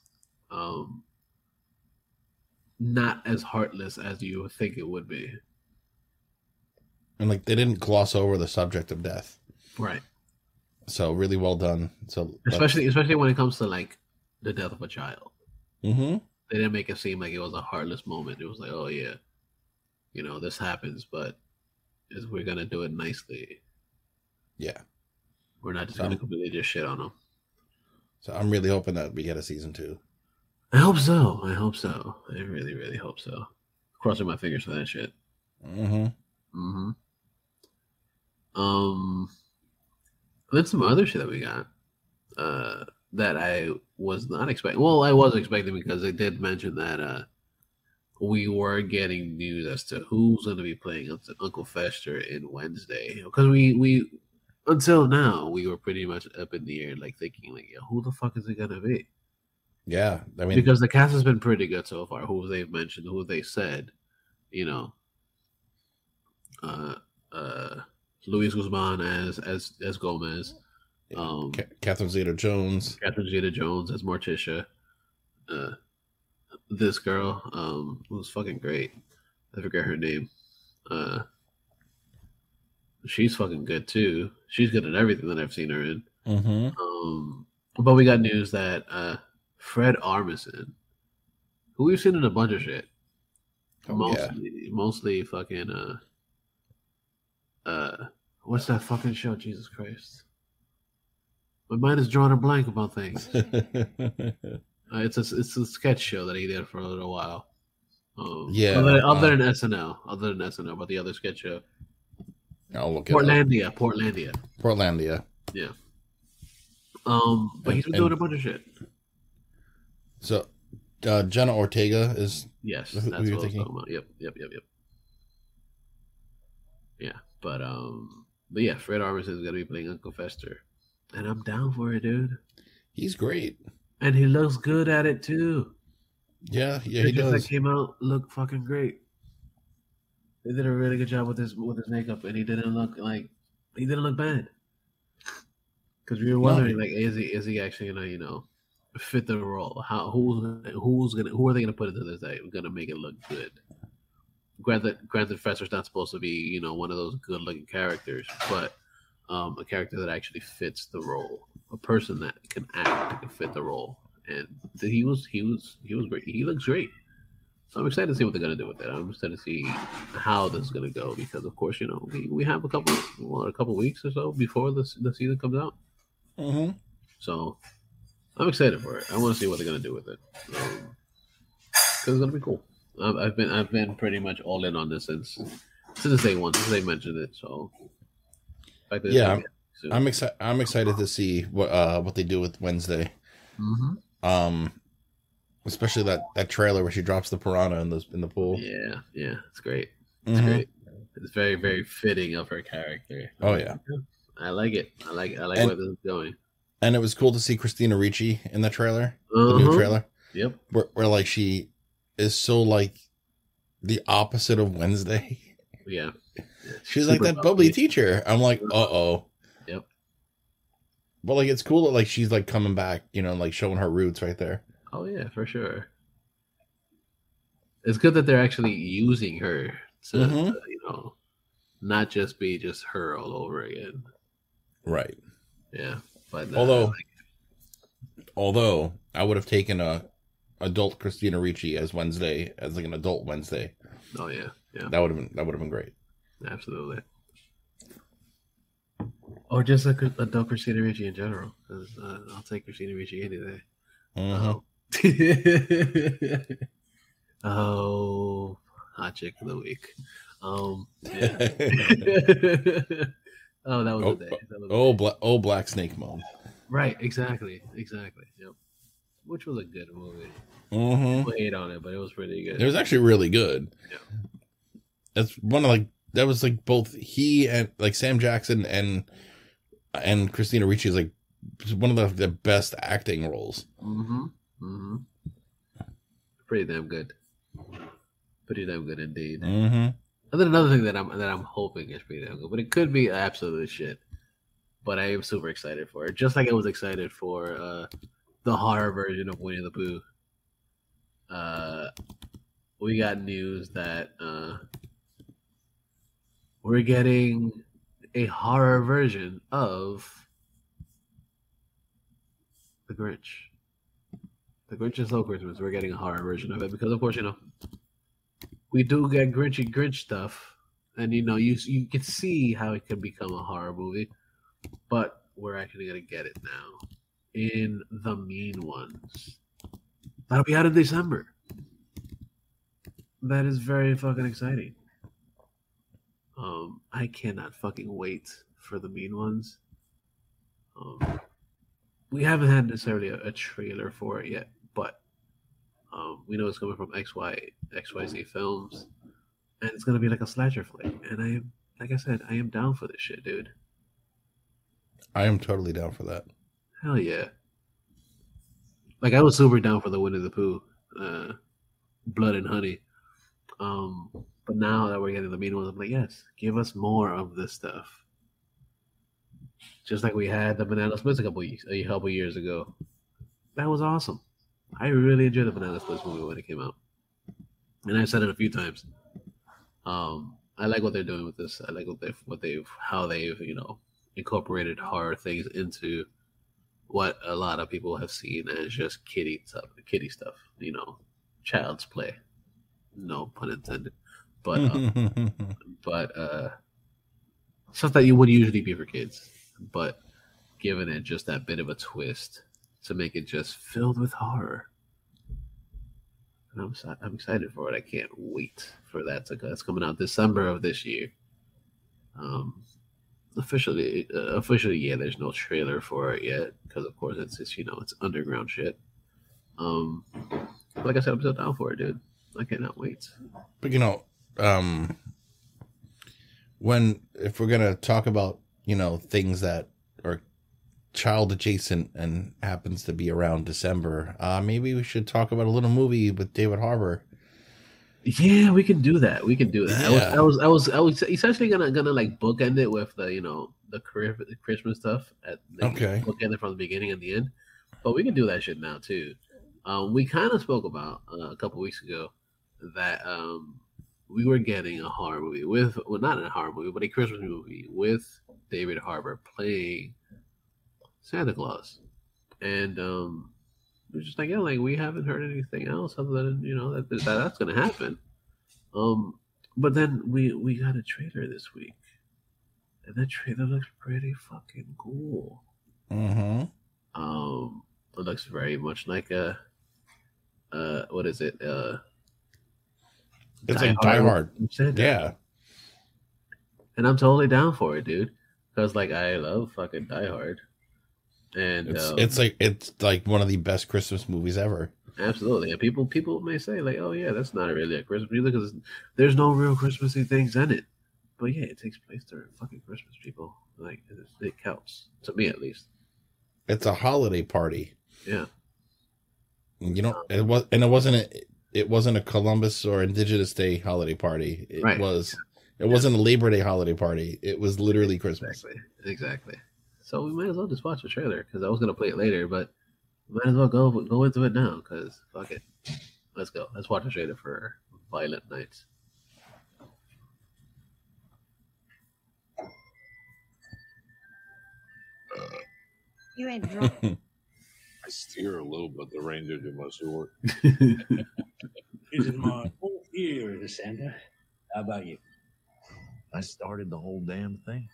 [SPEAKER 2] not as heartless as you would think it would be.
[SPEAKER 3] And like they didn't gloss over the subject of death,
[SPEAKER 2] right?
[SPEAKER 3] So really well done. So
[SPEAKER 2] especially when it comes to like the death of a child,
[SPEAKER 3] they
[SPEAKER 2] didn't make it seem like it was a heartless moment. It was like, oh yeah, this happens, but we're gonna do it nicely.
[SPEAKER 3] Yeah,
[SPEAKER 2] we're not just gonna completely just shit on them.
[SPEAKER 3] So I'm really hoping that we get a season 2.
[SPEAKER 2] I hope so. I really, really hope so. Crossing my fingers for that shit. Then some other shit that we got that I was not expecting. Well, I was expecting because they did mention that we were getting news as to who's going to be playing Uncle Fester in Wednesday. Because we until now we were pretty much up in the air, like thinking, like, yeah, who the fuck is it going to be?
[SPEAKER 3] Yeah, I mean,
[SPEAKER 2] because the cast has been pretty good so far. Who they've mentioned, who they said, Luis Guzman as Gomez,
[SPEAKER 3] Catherine Zeta-Jones
[SPEAKER 2] as Morticia, this girl who's fucking great. I forget her name. She's fucking good too. She's good at everything that I've seen her in. But we got news that Fred Armisen, who we've seen in a bunch of shit, mostly fucking what's that fucking show? Jesus Christ, my mind is drawing a blank about things. It's a sketch show that he did for a little while. Other than SNL, but the other sketch show.
[SPEAKER 3] I'll look
[SPEAKER 2] Portlandia. Yeah. But he's been doing a bunch of shit.
[SPEAKER 3] So, Jenna Ortega is.
[SPEAKER 2] Yes, that's what I was talking about. Yep. Yeah, but yeah, Fred Armisen is gonna be playing Uncle Fester, and I'm down for it, dude.
[SPEAKER 3] He's great,
[SPEAKER 2] and he looks good at it too.
[SPEAKER 3] Yeah, he does.
[SPEAKER 2] That came out look fucking great. They did a really good job with his makeup, and he didn't look bad. Because we were wondering, like, is he actually gonna fit the role? Who are they gonna put into this that gonna make it look good? Granted, Fester's not supposed to be one of those good looking characters, but a character that actually fits the role, a person that can act that can fit the role, and he was great. He looks great. So I'm excited to see what they're gonna do with it. I'm excited to see how this is gonna go because, of course, we have a couple weeks or so before the season comes out.
[SPEAKER 3] Mm-hmm.
[SPEAKER 2] So I'm excited for it. I want to see what they're gonna do with it. it's gonna be cool. I've been pretty much all in on this since day one, since they mentioned it. So,
[SPEAKER 3] Yeah, I'm excited to see what they do with Wednesday.
[SPEAKER 2] Mm-hmm.
[SPEAKER 3] Um, especially that trailer where she drops the piranha in the pool.
[SPEAKER 2] Yeah, it's great. It's great. It's very, very fitting of her character.
[SPEAKER 3] Oh yeah,
[SPEAKER 2] I like it. I like
[SPEAKER 3] and,
[SPEAKER 2] where this is going.
[SPEAKER 3] And it was cool to see Christina Ricci in the trailer, the new trailer.
[SPEAKER 2] Yep.
[SPEAKER 3] Where like she is so like the opposite of Wednesday.
[SPEAKER 2] Yeah.
[SPEAKER 3] She's like that bubbly teacher. I'm like, uh-oh.
[SPEAKER 2] Yep.
[SPEAKER 3] But like it's cool that like she's like coming back, like showing her roots right there.
[SPEAKER 2] Oh yeah, for sure. It's good that they're actually using her to not just be just her all over again.
[SPEAKER 3] Right.
[SPEAKER 2] Yeah. But
[SPEAKER 3] although I would have taken a adult Christina Ricci as Wednesday, as like an adult Wednesday.
[SPEAKER 2] Oh yeah.
[SPEAKER 3] That would have been great.
[SPEAKER 2] Absolutely. Or just like adult Christina Ricci in general, because I'll take Christina Ricci any day. Oh, hot chick of the week. Yeah. Oh, that was the day.
[SPEAKER 3] Black Snake Moan.
[SPEAKER 2] Right, exactly. Yep. Which was a good movie.
[SPEAKER 3] People
[SPEAKER 2] hate on it, but it was pretty good.
[SPEAKER 3] It was actually really good.
[SPEAKER 2] Yeah.
[SPEAKER 3] That's one of that was like both he and like Sam Jackson and Christina Ricci is like one of the best acting roles.
[SPEAKER 2] Pretty damn good. Pretty damn good indeed.
[SPEAKER 3] And
[SPEAKER 2] then another thing that I'm hoping is pretty damn good, but it could be absolute shit. But I am super excited for it, just like I was excited for the horror version of Winnie the Pooh. We got news that we're getting a horror version of The Grinch. The Grinch is Slow Christmas. We're getting a horror version of it because, of course, we do get Grinchy Grinch stuff, and you can see how it can become a horror movie, but we're actually gonna get it now in The Mean Ones. That'll be out in December. That is very fucking exciting. I cannot fucking wait for The Mean Ones. We haven't had necessarily a trailer for it yet, but we know it's coming from XYZ Films, and it's gonna be like a slasher flick. And like I said, I am down for this shit, dude.
[SPEAKER 3] I am totally down for that.
[SPEAKER 2] Hell yeah! Like I was super down for the Winnie the Pooh, Blood and Honey. But now that we're getting The Mean Ones, I'm like, yes, give us more of this stuff. Just like we had the Banana Splits a couple years ago. That was awesome. I really enjoyed the Banana Splits movie when it came out, and I've said it a few times. I like what they're doing with this. I like how they've incorporated horror things into what a lot of people have seen as just kiddie stuff. Child's play. No pun intended. But stuff that you would usually be for kids, but giving it just that bit of a twist to make it just filled with horror. And I'm excited for it. I can't wait for that that's coming out December of this year. Officially, yeah. There's no trailer for it yet because, of course, it's it's underground shit. Like I said, I'm still down for it, dude. I cannot wait.
[SPEAKER 3] But if we're gonna talk about things that are child adjacent and happens to be around December, maybe we should talk about a little movie with David Harbour.
[SPEAKER 2] Yeah, we can do that.
[SPEAKER 3] Yeah.
[SPEAKER 2] I was essentially gonna like bookend it with the Christmas stuff bookend it from the beginning and the end, but we can do that shit now too. We kind of spoke about a couple weeks ago that we were getting a horror movie not a horror movie, but a Christmas movie with David Harbour playing Santa Claus, and we're just like, we haven't heard anything else other than that's gonna happen. But then we got a trailer this week, and that trailer looks pretty fucking cool. It looks very much like what is it?
[SPEAKER 3] It's like Die Hard. Yeah.
[SPEAKER 2] And I'm totally down for it, dude. Because like I love fucking Die Hard. And
[SPEAKER 3] it's like one of the best Christmas movies ever.
[SPEAKER 2] Absolutely. And people may say like, oh yeah, that's not really a Christmas movie because there's no real Christmassy things in it. But yeah, it takes place during fucking Christmas, people. Like it counts to me at least.
[SPEAKER 3] It's a holiday party.
[SPEAKER 2] Yeah.
[SPEAKER 3] You know, it wasn't a Columbus or Indigenous Day holiday party. It wasn't a Labor Day holiday party. It was literally Christmas.
[SPEAKER 2] Exactly. So we might as well just watch the trailer because I was gonna play it later, but we might as well go into it now because fuck it. Let's go. Let's watch the trailer for Violent Nights.
[SPEAKER 1] You ain't drunk.
[SPEAKER 4] I steer a little, but the reindeer do most of the work.
[SPEAKER 5] This is my 4th year as a Santa. How about you?
[SPEAKER 6] I started the whole damn thing.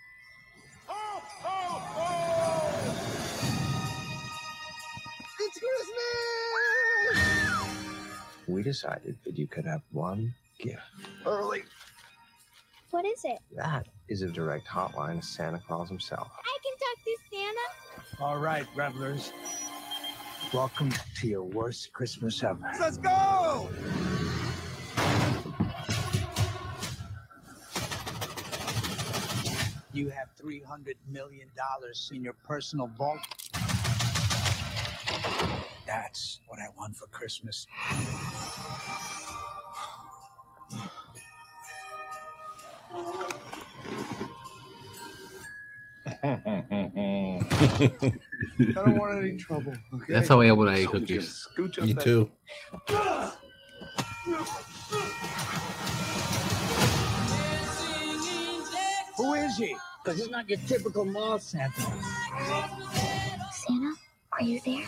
[SPEAKER 1] It's Christmas!
[SPEAKER 6] We decided that you could have one gift early.
[SPEAKER 7] What is it?
[SPEAKER 6] That is a direct hotline to Santa Claus himself.
[SPEAKER 7] I can talk to Santa.
[SPEAKER 5] All right, revelers. Welcome to your worst Christmas ever.
[SPEAKER 1] Let's go!
[SPEAKER 5] You have $300 million in your personal vault. That's what I want for Christmas.
[SPEAKER 6] I don't want any trouble. Okay?
[SPEAKER 2] That's how I am when I eat cookies.
[SPEAKER 3] Me too.
[SPEAKER 5] Who is he? Because he's not your typical mall Santa.
[SPEAKER 7] Santa, are you there?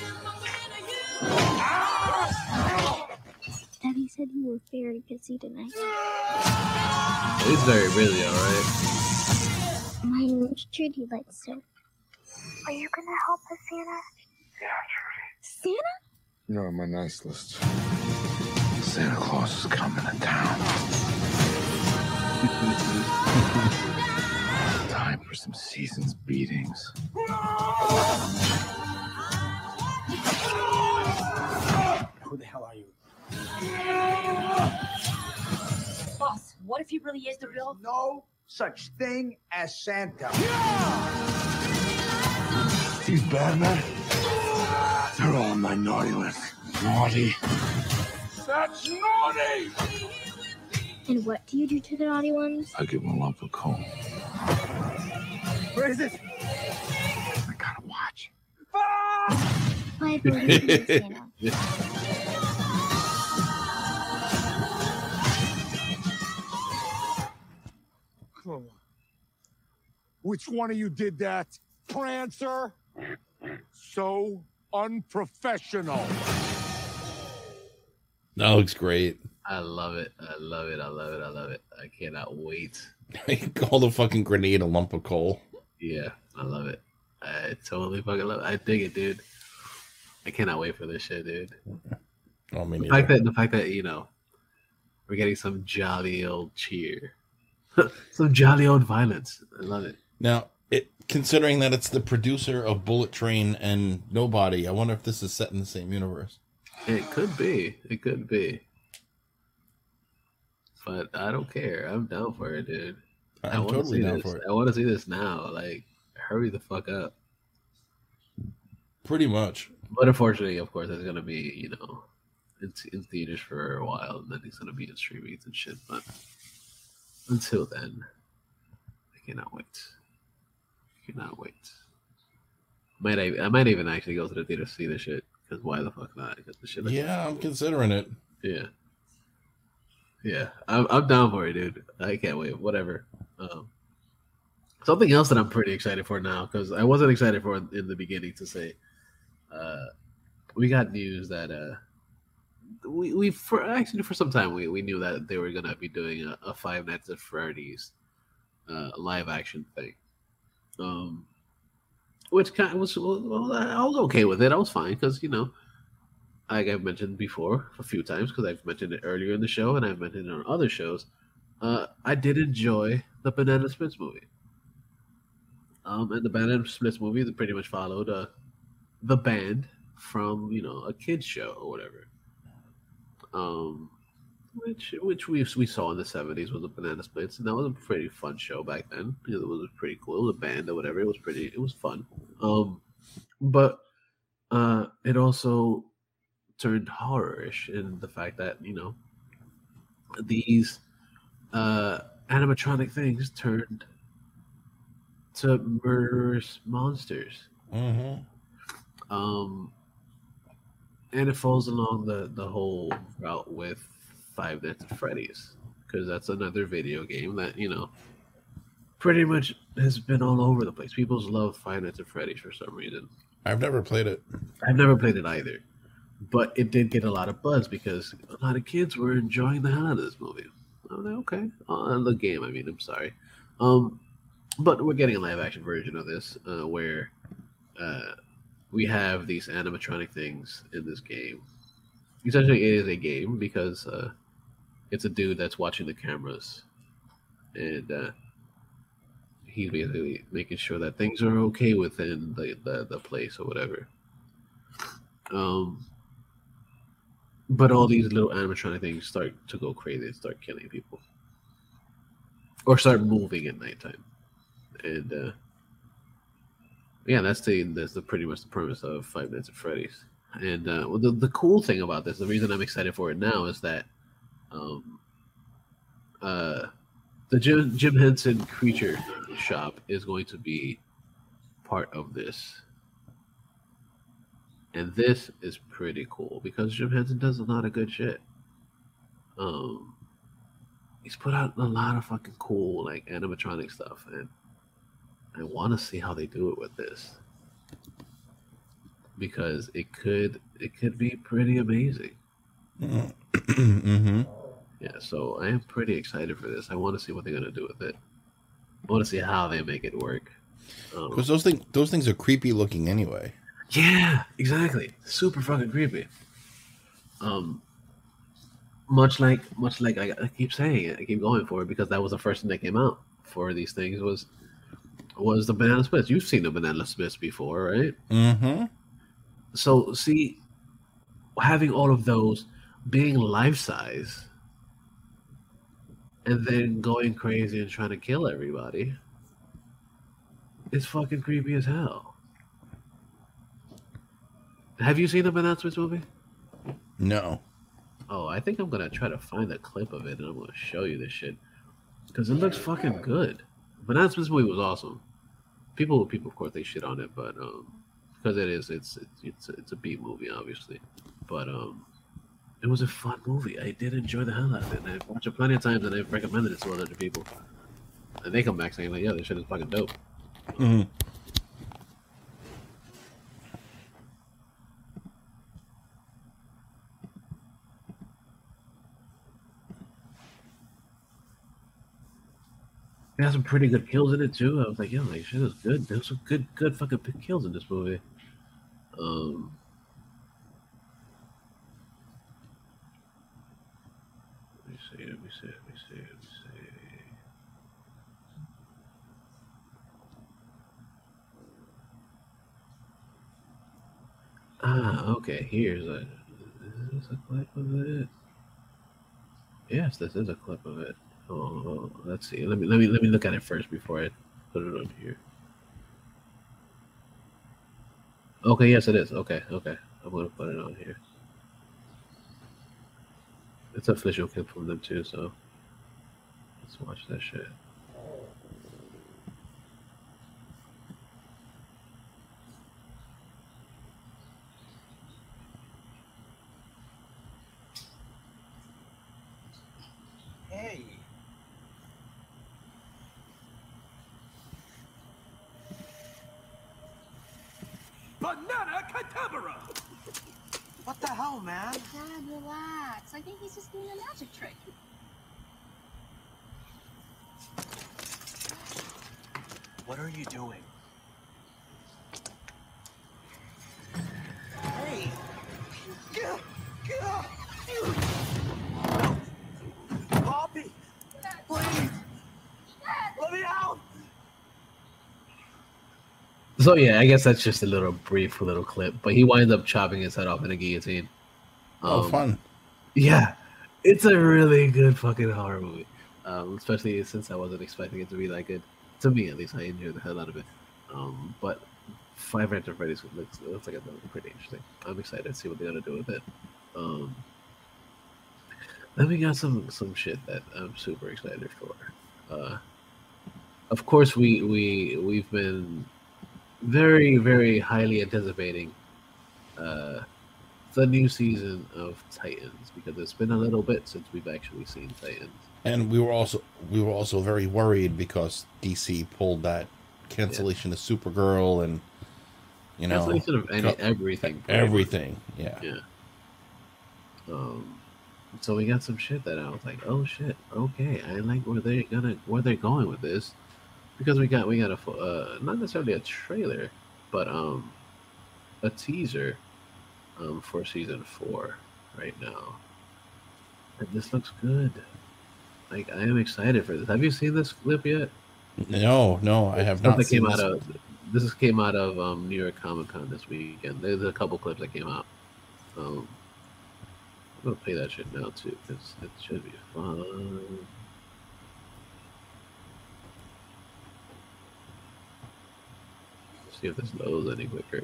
[SPEAKER 7] Daddy said you were very busy tonight.
[SPEAKER 2] He's very busy, alright.
[SPEAKER 7] My name's Judy Lightstone. Are you gonna help us, Santa?
[SPEAKER 4] Yeah,
[SPEAKER 7] Santa?
[SPEAKER 4] You're on my nice list. Santa Claus is coming to town. Time for some season's beatings.
[SPEAKER 5] Who the hell are you?
[SPEAKER 1] Boss, what if he really is the real?
[SPEAKER 5] No such thing as Santa.
[SPEAKER 4] These bad men, they're all on my naughty list. Naughty. That's naughty!
[SPEAKER 7] And what do you do to the naughty ones?
[SPEAKER 4] I give them a lump of coal.
[SPEAKER 5] Where is it?
[SPEAKER 4] I gotta watch.
[SPEAKER 7] I believe in Santa.
[SPEAKER 8] Which one of you did that? Prancer? So unprofessional.
[SPEAKER 3] That looks great.
[SPEAKER 2] I love it. I love it. I love it. I love it. I cannot wait.
[SPEAKER 3] Call the fucking grenade a lump of coal.
[SPEAKER 2] Yeah, I love it. I totally fucking love it. I dig it, dude. I cannot wait for this shit, dude.
[SPEAKER 3] Oh, me
[SPEAKER 2] The fact that, you know, we're getting some jolly old cheer. Some jolly old violence. I love it.
[SPEAKER 3] Now, considering that it's the producer of Bullet Train and Nobody, I wonder if this is set in the same universe.
[SPEAKER 2] It could be. It could be. But I don't care. I'm down for it, dude.
[SPEAKER 3] I'm totally down for it.
[SPEAKER 2] I want to see this now. Like, hurry the fuck up.
[SPEAKER 3] Pretty much.
[SPEAKER 2] But unfortunately, of course, it's going to be, you know, in theaters for a while, and then it's going to be in streaming and shit. But until then, I cannot wait. I cannot wait. I might even actually go to the theater to see this shit. Because why the fuck not? The shit
[SPEAKER 3] I'm considering it.
[SPEAKER 2] Yeah. Yeah. I'm down for it, dude. I can't wait. Whatever. Something else that I'm pretty excited for now, because I wasn't excited for in the beginning to say. We got news that we for some time we knew that they were gonna be doing a Five Nights at Freddy's live action thing. Which kind of was, well, I was okay with it. I was fine because, you know, like I've mentioned before a few times, because I've mentioned it earlier in the show and I've mentioned it on other shows, I did enjoy the Banana Splits movie. And the Banana Splits movie that pretty much followed the band from a kids show or whatever. Which we saw in the 70s with the Banana Splits, and that was a pretty fun show back then. It was pretty cool. It was a band or whatever. It was fun. But it also turned horror-ish in the fact that these animatronic things turned to murderous monsters.
[SPEAKER 3] Mm-hmm.
[SPEAKER 2] And it falls along the whole route with Five Nights at Freddy's, because that's another video game that pretty much has been all over the place. People love Five Nights at Freddy's for some reason.
[SPEAKER 3] I've never played it.
[SPEAKER 2] I've never played it either, but it did get a lot of buzz because a lot of kids were enjoying the hell out of this movie. I'm like, okay, the game. I mean, I'm sorry, but we're getting a live action version of this where we have these animatronic things in this game. Essentially, it is a game because it's a dude that's watching the cameras, and he's basically making sure that things are okay within the place or whatever. But all these little animatronic things start to go crazy and start killing people, or start moving at nighttime, and yeah, that's the pretty much the premise of Five Nights at Freddy's. And the cool thing about this, the reason I'm excited for it now, is that the Jim Henson Creature Shop is going to be part of this. And this is pretty cool because Jim Henson does a lot of good shit. He's put out a lot of fucking cool animatronic stuff, and I want to see how they do it with this, because it could be pretty amazing.
[SPEAKER 3] Mm-hmm.
[SPEAKER 2] Yeah, so I am pretty excited for this. I want to see what they're gonna do with it. I want to see how they make it work.
[SPEAKER 3] Because those things are creepy looking anyway.
[SPEAKER 2] Yeah, exactly. Super fucking creepy. Much like I keep saying it, I keep going for it because that was the first thing that came out for these things was the Banana Splits. You've seen the Banana Splits before, right?
[SPEAKER 3] Mm-hmm.
[SPEAKER 2] So see, having all of those being life size and then going crazy and trying to kill everybody is fucking creepy as hell. Have you seen the Banana Splits movie?
[SPEAKER 3] No.
[SPEAKER 2] Oh, I think I'm gonna try to find a clip of it and I'm gonna show you this shit because it looks fucking good. Banana Splits movie was awesome. People of course they shit on it, but because it's a B movie obviously, but it was a fun movie. I did enjoy the hell out of it. And I've watched it plenty of times and I've recommended it to other people, and they come back saying like, "Yeah, this shit is fucking dope."
[SPEAKER 3] Mm-hmm.
[SPEAKER 2] It has some pretty good kills in it too. I was like, "Yo, like shit is good." There's some good fucking kills in this movie. Let me see. Okay. Here's is this a clip of it? Yes, this is a clip of it. Oh, let's see. Let me look at it first before I put it on here. Okay, yes, it is. Okay. I'm gonna put it on here. It's an official clip from them too, so let's watch that shit.
[SPEAKER 6] Hey.
[SPEAKER 4] Banana Kadabra!
[SPEAKER 6] What the hell, man?
[SPEAKER 1] Dad, relax. I think he's just doing a magic trick.
[SPEAKER 6] What are you doing? Hey!
[SPEAKER 2] So yeah, I guess that's just a little brief little clip. But he winds up chopping his head off in a guillotine.
[SPEAKER 3] Fun.
[SPEAKER 2] Yeah, it's a really good fucking horror movie. Especially since I wasn't expecting it to be that good. To me, at least, I enjoyed the hell out of it. But Five Nights at Freddy's looks like it's gonna be pretty interesting. I'm excited to see what they're gonna do with it. Then we got some shit that I'm super excited for. Of course, we've been very, very highly anticipating the new season of Titans because it's been a little bit since we've actually seen Titans.
[SPEAKER 3] And we were also very worried because DC pulled that cancellation of Supergirl and
[SPEAKER 2] cancellation of everything.
[SPEAKER 3] Everything, yeah.
[SPEAKER 2] So we got some shit that I was like, oh shit, okay, I like where they're going with this, because we got a not necessarily a trailer, but a teaser for season 4 right now, and this looks good. Like, I am excited for this. Have you seen this clip yet?
[SPEAKER 3] No, I have not.
[SPEAKER 2] This came out of New York Comic Con this weekend. There's a couple clips that came out. I'm gonna play that shit now too, because it should be fun. Let's see if this loads any quicker.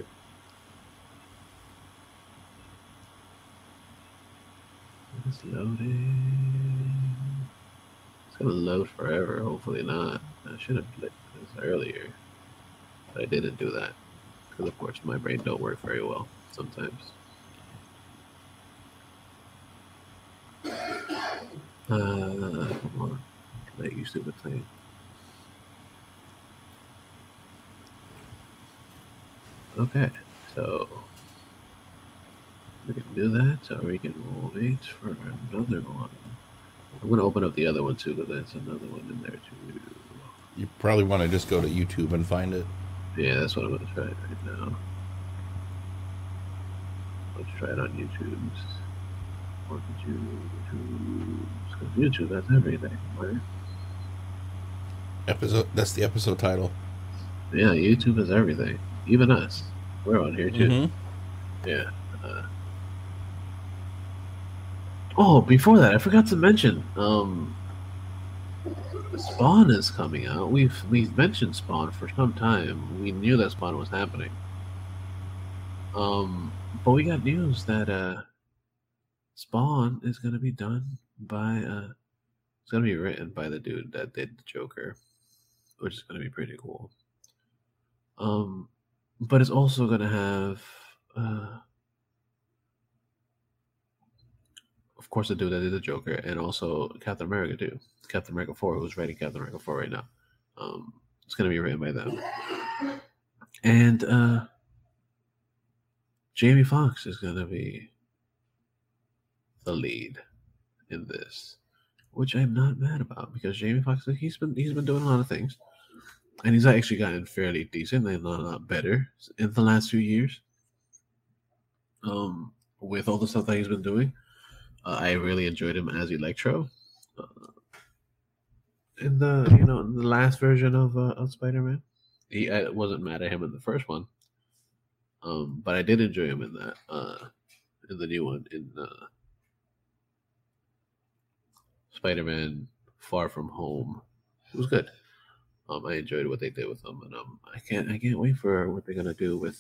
[SPEAKER 2] It's loading. It's gonna load forever. Hopefully not. I should have clicked this earlier, but I didn't do that because, of course, my brain don't work very well sometimes. Come on, let you stupid thing. Okay, so we can do that, or we can wait for another one. I'm going to open up the other one too, because there's another one in there too.
[SPEAKER 3] You probably want to just go to YouTube and find it.
[SPEAKER 2] Yeah, that's what I'm going to try right now. Let's try it on YouTube. Or YouTube, that's everything, right?
[SPEAKER 3] That's the episode title.
[SPEAKER 2] Yeah, YouTube is everything. Even us. We're on here too. Mm-hmm. Yeah. Oh, before that, I forgot to mention, Spawn is coming out. We've mentioned Spawn for some time. We knew that Spawn was happening. But we got news that Spawn is gonna be done by it's gonna be written by the dude that did the Joker, which is gonna be pretty cool. But it's also gonna have of course, the dude that did the Joker, and also Captain America too. Captain America 4, who's writing Captain America 4 right now. It's going to be written by them. And Jamie Foxx is going to be the lead in this, which I'm not mad about, because Jamie Foxx, he's been doing a lot of things, and he's actually gotten fairly decent and a lot better in the last few years. With all the stuff that he's been doing. I really enjoyed him as Electro in the last version of Spider-Man. I wasn't mad at him in the first one, but I did enjoy him in that in the new one in Spider-Man Far From Home. It was good. I enjoyed what they did with him, and I can't wait for what they're gonna do with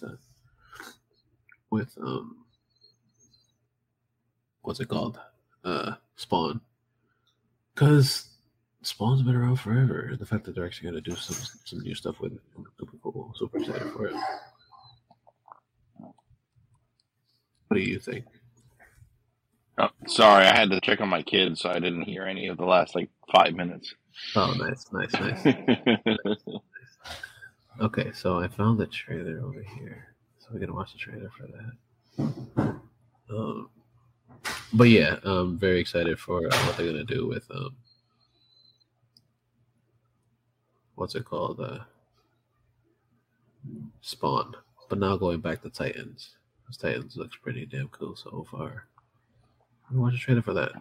[SPEAKER 2] what's it called? Spawn. Because Spawn's been around forever. The fact that they're actually going to do some new stuff with it, I'm super cool. Super excited for it. What do you think?
[SPEAKER 9] Oh, sorry, I had to check on my kids, so I didn't hear any of the last 5 minutes.
[SPEAKER 2] Oh, nice. Okay, so I found the trailer over here. So we're going to watch the trailer for that. But yeah, I'm very excited for what they're gonna do with what's it called? Spawn. But now going back to Titans. Because Titans looks pretty damn cool so far. I'm gonna watch a trailer for that.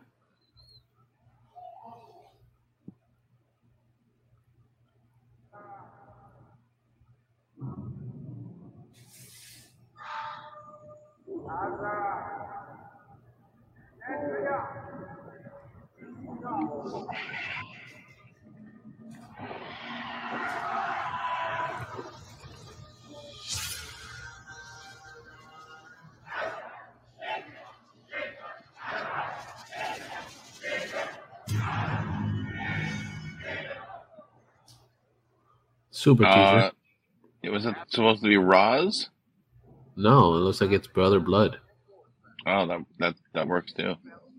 [SPEAKER 2] Super teaser.
[SPEAKER 9] Was it supposed to be Roz?
[SPEAKER 2] No, it looks like it's Brother Blood.
[SPEAKER 9] Oh, that works too.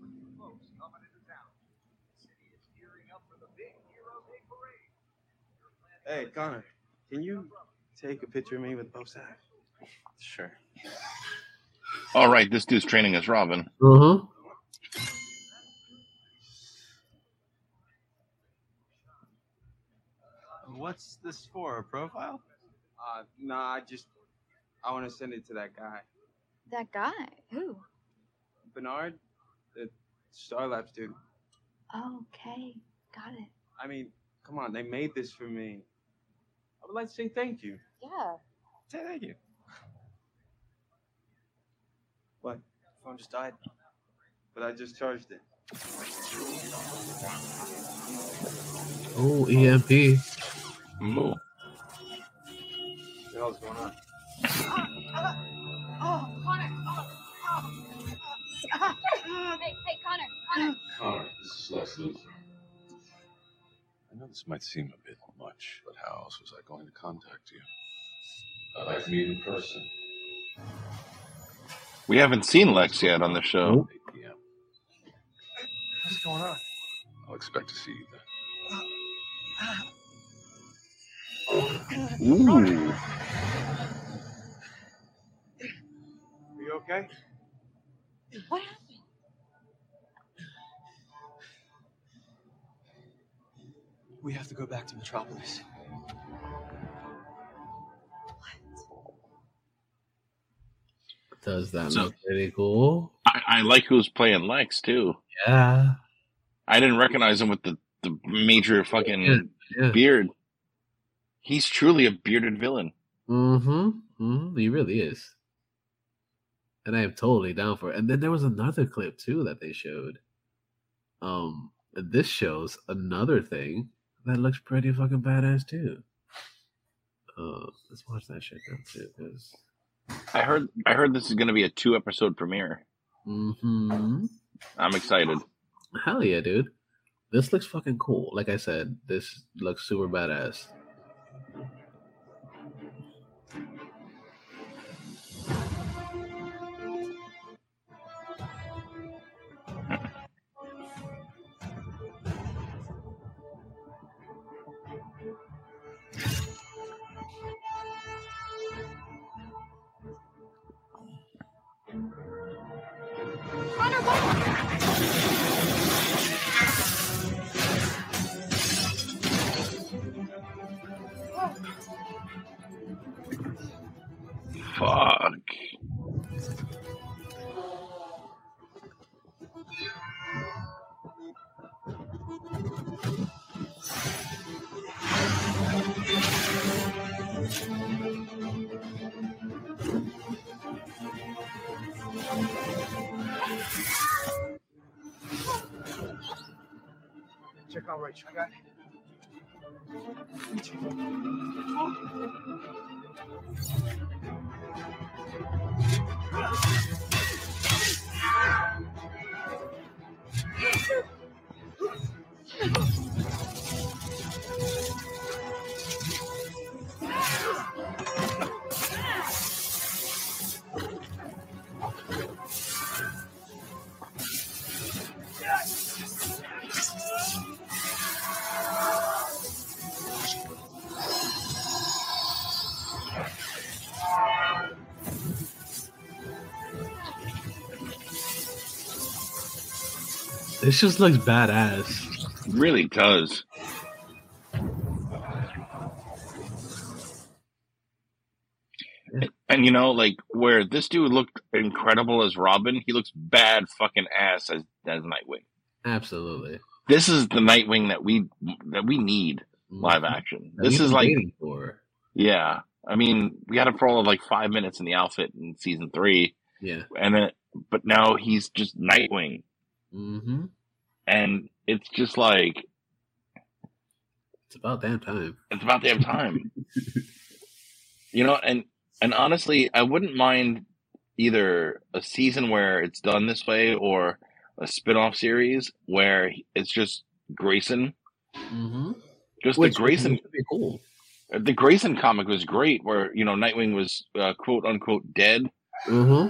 [SPEAKER 10] Hey, Connor, can you take a picture of me with both sides? Sure.
[SPEAKER 9] All right, this dude's training as Robin.
[SPEAKER 2] Uh-huh.
[SPEAKER 10] What's this for, a profile? Nah, I want to send it to that guy.
[SPEAKER 1] That guy? Who?
[SPEAKER 10] Bernard, the Star Labs dude.
[SPEAKER 1] Okay, got it.
[SPEAKER 10] I mean, come on, they made this for me. I would like to say thank you.
[SPEAKER 1] Yeah.
[SPEAKER 10] Say thank you. What? Phone just died. But I just charged it.
[SPEAKER 2] Oh, EMP.
[SPEAKER 9] Ooh.
[SPEAKER 10] What the hell's going on?
[SPEAKER 1] Oh, Connor! Hey, Connor!
[SPEAKER 4] Connor, this is Leslie. I know this might seem a bit much, but how else was I going to contact you? I'd like to meet in person.
[SPEAKER 9] We haven't seen Lex yet on the show.
[SPEAKER 4] 8 p.m.
[SPEAKER 10] What's going on?
[SPEAKER 4] I'll expect to see you then.
[SPEAKER 9] Ooh.
[SPEAKER 10] Are you okay?
[SPEAKER 1] What happened?
[SPEAKER 10] We have to go back to Metropolis.
[SPEAKER 2] Does that
[SPEAKER 9] So-
[SPEAKER 2] look pretty cool?
[SPEAKER 9] I like who's playing Lex too.
[SPEAKER 2] Yeah.
[SPEAKER 9] I didn't recognize him with the major fucking
[SPEAKER 2] Yeah.
[SPEAKER 9] beard. He's truly a bearded villain.
[SPEAKER 2] He really is. And I am totally down for it. And then there was another clip too that they showed. This shows another thing that looks pretty fucking badass too. Let's watch that shit now too, because
[SPEAKER 9] I heard this is going to be a 2-episode premiere. I'm excited.
[SPEAKER 2] Hell yeah, dude. This looks fucking cool. Like I said, this looks super badass.
[SPEAKER 9] Fuck.
[SPEAKER 10] Check on Rachel. I got it.
[SPEAKER 2] This just looks badass.
[SPEAKER 9] It really does. And you know, like where this dude looked incredible as Robin, he looks bad fucking ass as Nightwing.
[SPEAKER 2] Absolutely.
[SPEAKER 9] This is the Nightwing that we need live action. This is like,
[SPEAKER 2] waiting for.
[SPEAKER 9] yeah. I mean, we had him for all of like 5 minutes in the outfit in season 3,
[SPEAKER 2] Yeah.
[SPEAKER 9] and then, but now he's just Nightwing, and it's just like
[SPEAKER 2] it's about damn time.
[SPEAKER 9] It's about damn time. You know, and honestly, I wouldn't mind either a season where it's done this way or a spin-off series where it's just Grayson. Just
[SPEAKER 2] Which
[SPEAKER 9] the Grayson
[SPEAKER 2] would be cool.
[SPEAKER 9] The Grayson comic was great, where Nightwing was quote unquote dead.
[SPEAKER 2] Mm-hmm.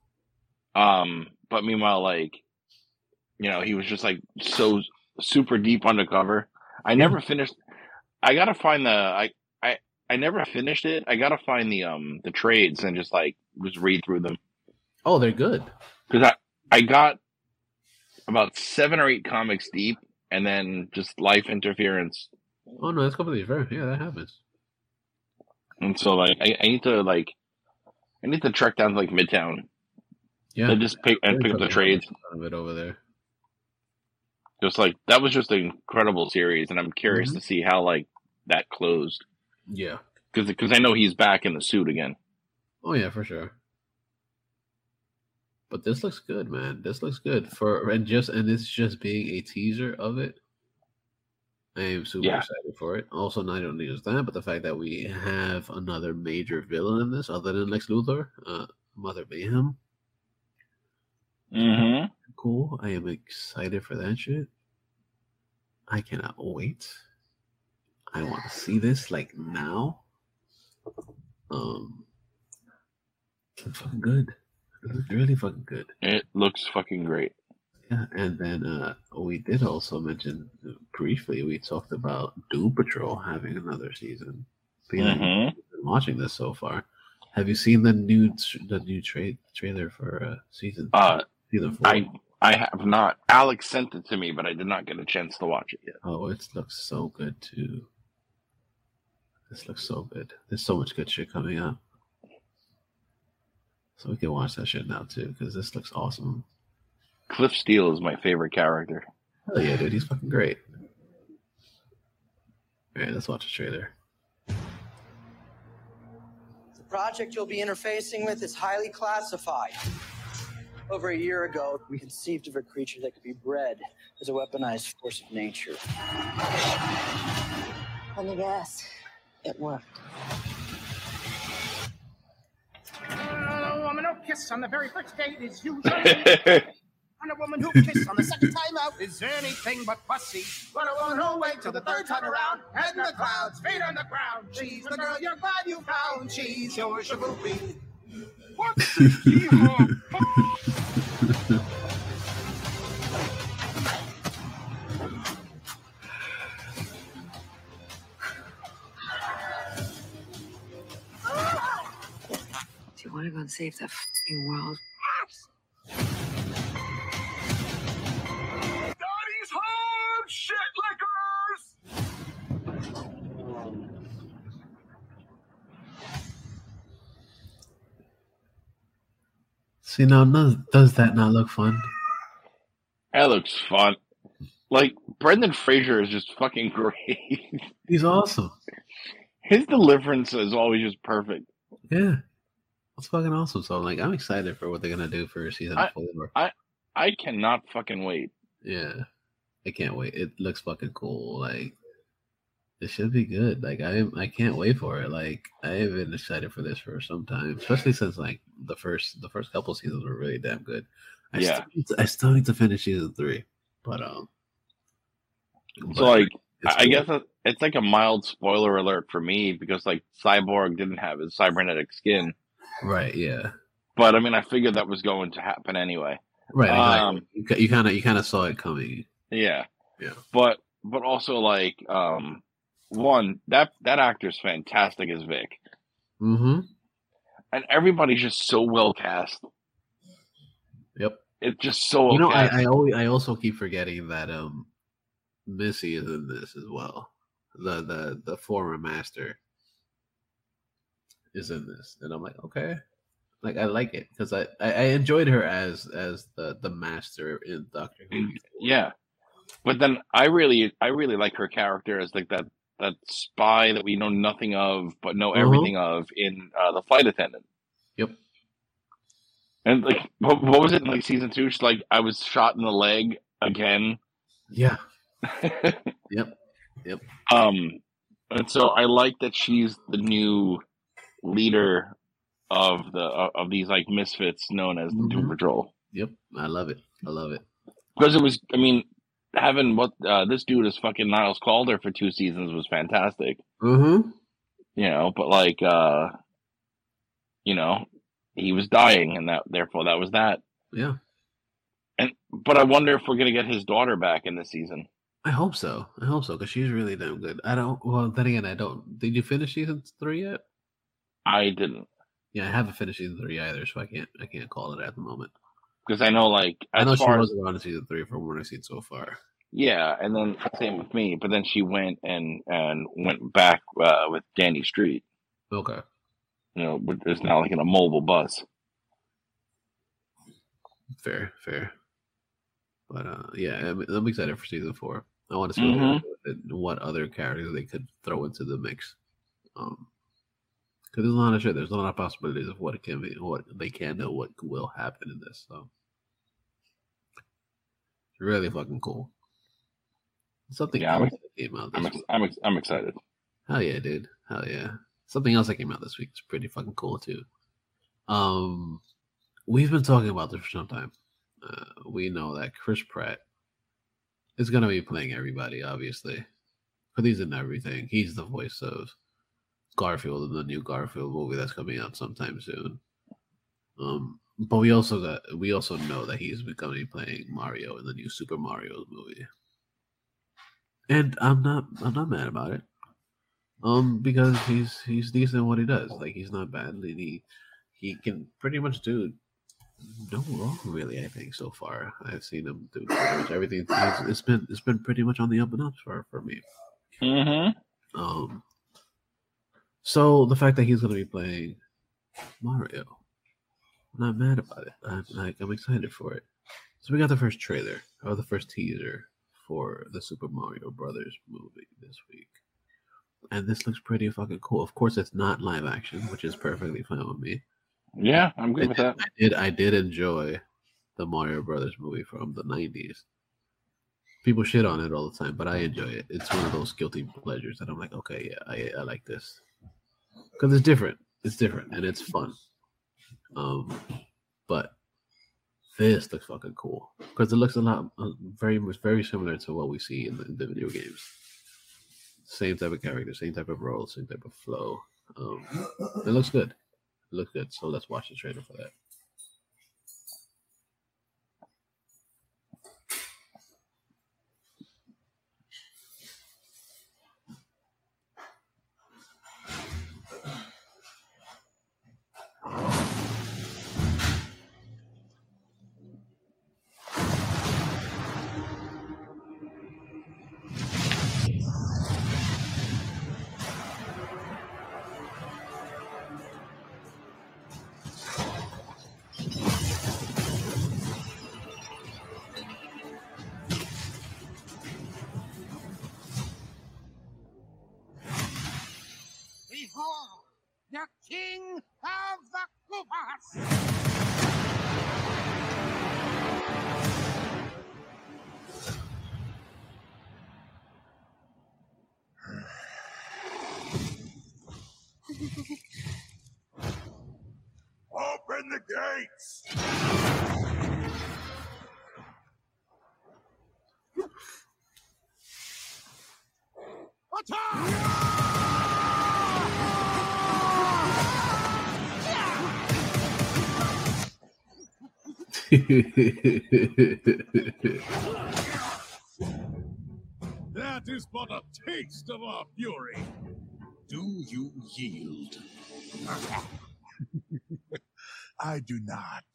[SPEAKER 9] But meanwhile, like, he was just like so super deep undercover. I never finished. I gotta find the. I never finished it. I gotta find the trades and just read through them.
[SPEAKER 2] Oh, they're good.
[SPEAKER 9] Because I got about 7 or 8 comics deep, and then just life interference.
[SPEAKER 2] Oh no, that's completely fair. Yeah, that happens.
[SPEAKER 9] And so I need to track down to Midtown.
[SPEAKER 2] Yeah,
[SPEAKER 9] and just pick up the trades
[SPEAKER 2] of it over there.
[SPEAKER 9] Just that was just an incredible series, and I'm curious to see how that closed.
[SPEAKER 2] Yeah,
[SPEAKER 9] because I know he's back in the suit again.
[SPEAKER 2] Oh yeah, for sure. But this looks good, man. This looks good and this just being a teaser of it. I am super excited for it. Also, not only just that, but the fact that we have another major villain in this, other than Lex Luthor, Mother Mayhem.
[SPEAKER 9] Mm-hmm.
[SPEAKER 2] Cool. I am excited for that shit. I cannot wait. I want to see this now. It's fucking good. It's really fucking good.
[SPEAKER 9] It looks fucking great.
[SPEAKER 2] Yeah, and then we did also mention briefly. We talked about Doom Patrol having another season. Been watching this so far. Have you seen the new trailer for season 4?
[SPEAKER 9] I have not. Alex sent it to me, but I did not get a chance to watch it yet.
[SPEAKER 2] Oh, it looks so good too. This looks so good. There's so much good shit coming up. So we can watch that shit now too, because this looks awesome.
[SPEAKER 9] Cliff Steele is my favorite character.
[SPEAKER 2] Hell yeah, dude. He's fucking great. Alright, let's watch the trailer.
[SPEAKER 11] The project you'll be interfacing with is highly classified. Over a year ago, we conceived of a creature that could be bred as a weaponized force of nature.
[SPEAKER 12] On the gas.
[SPEAKER 11] It worked.
[SPEAKER 13] A woman who kisses on the very first date is usually... And a woman who kisses on the second time out is anything but fussy. But a woman who'll wait till the third time around, head in the clouds, feet on the ground. She's the girl you're glad you found. She's your shaboopy. What's the
[SPEAKER 12] Do you want to go and save the f***ing world?
[SPEAKER 4] Daddy's home, shit lickers!
[SPEAKER 2] See, now, does that not look fun?
[SPEAKER 9] That looks fun. Brendan Fraser is just fucking great.
[SPEAKER 2] He's awesome.
[SPEAKER 9] His deliverance is always just perfect.
[SPEAKER 2] Yeah. That's fucking awesome. So, I'm excited for what they're going to do for season 4.
[SPEAKER 9] I cannot fucking wait.
[SPEAKER 2] Yeah. I can't wait. It looks fucking cool. It should be good. I can't wait for it. I have been excited for this for some time, especially since the first couple seasons were really damn good. I still need to finish season 3, but
[SPEAKER 9] so I guess it's a mild spoiler alert for me because Cyborg didn't have his cybernetic skin,
[SPEAKER 2] right? Yeah,
[SPEAKER 9] but I mean I figured that was going to happen anyway,
[SPEAKER 2] right? Exactly. You kind of saw it coming.
[SPEAKER 9] Yeah,
[SPEAKER 2] yeah,
[SPEAKER 9] but also one that actor's fantastic as Vic.
[SPEAKER 2] Mm-hmm.
[SPEAKER 9] And everybody's just so well cast.
[SPEAKER 2] Yep.
[SPEAKER 9] It's just so well cast.
[SPEAKER 2] I also keep forgetting that Missy is in this as well. The former master is in this. And I'm like, okay. I like it because I enjoyed her as the master in Doctor Who.
[SPEAKER 9] Yeah. But then I really like her character as that spy that we know nothing of but know everything of in The Flight Attendant.
[SPEAKER 2] Yep.
[SPEAKER 9] And what was it in season 2? She's I was shot in the leg again.
[SPEAKER 2] Yeah. Yep.
[SPEAKER 9] And so I like that she's the new leader of these misfits known as the Doom Patrol.
[SPEAKER 2] Yep. I love it.
[SPEAKER 9] Because it was, I mean, having this dude as fucking Niles Calder for 2 seasons was fantastic.
[SPEAKER 2] Mm-hmm.
[SPEAKER 9] you know, but like, you know, he was dying, and therefore that was that.
[SPEAKER 2] Yeah.
[SPEAKER 9] But I wonder if we're gonna get his daughter back in this season.
[SPEAKER 2] I hope so. Because she's really damn good. Well, then again, I don't. Did you finish season 3 yet?
[SPEAKER 9] I didn't.
[SPEAKER 2] Yeah, I haven't finished season 3 either, so I can't call it at the moment.
[SPEAKER 9] Because I know, like,
[SPEAKER 2] I know she was around in season 3 from what I've seen so far.
[SPEAKER 9] Yeah, and then same with me. But then she went and went back with Danny Street.
[SPEAKER 2] Okay.
[SPEAKER 9] You know, there's now like in a mobile bus.
[SPEAKER 2] Fair. But yeah, I'm excited for season 4. I want to see what other characters they could throw into the mix. Because there's a lot of shit. There's a lot of possibilities of what it can be, what they can do, what will happen in this. So it's really fucking cool. Something else that came out this week.
[SPEAKER 9] I'm excited.
[SPEAKER 2] Hell yeah, dude. Hell yeah. Something else that came out this week is pretty fucking cool too. We've been talking about this for some time. We know that Chris Pratt is going to be playing everybody, obviously. Because he's in everything. He's the voice of Garfield in the new Garfield movie that's coming out sometime soon. But we also know that he's going to be playing Mario in the new Super Mario movie. And I'm not mad about it. Because he's decent at what he does. Like, he's not bad. And he can pretty much do no wrong, really. I think so far I've seen him do pretty much everything. It's been pretty much on the up and up for me. So the fact that he's going to be playing Mario, I'm not mad about it. I'm excited for it. So we got the first trailer or the first teaser for the Super Mario Brothers movie this week, and this looks pretty fucking cool. Of course, it's not live action, which is perfectly fine with me.
[SPEAKER 9] Yeah, I'm good with that.
[SPEAKER 2] I did enjoy the Mario Brothers movie from the 90s. People shit on it all the time, but I enjoy it. It's one of those guilty pleasures that I'm like, okay, yeah, I like this. Because it's different. It's different, and it's fun. But this looks fucking cool. Because it looks a lot, very similar to what we see in the video games. Same type of character, same type of role, same type of flow. It looks good. Look good, so let's watch the trailer for that.
[SPEAKER 13] Behold, the king of the Koopas!
[SPEAKER 4] Open the gates!
[SPEAKER 8] That is but a taste of our fury. Do you yield? I do not.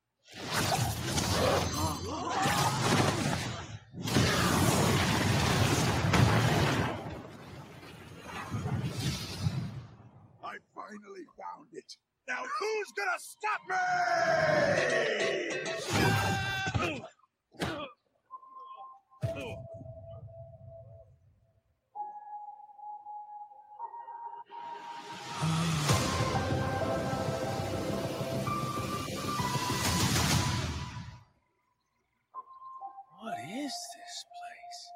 [SPEAKER 8] I finally found it. Now who's gonna stop me?
[SPEAKER 13] What is this place?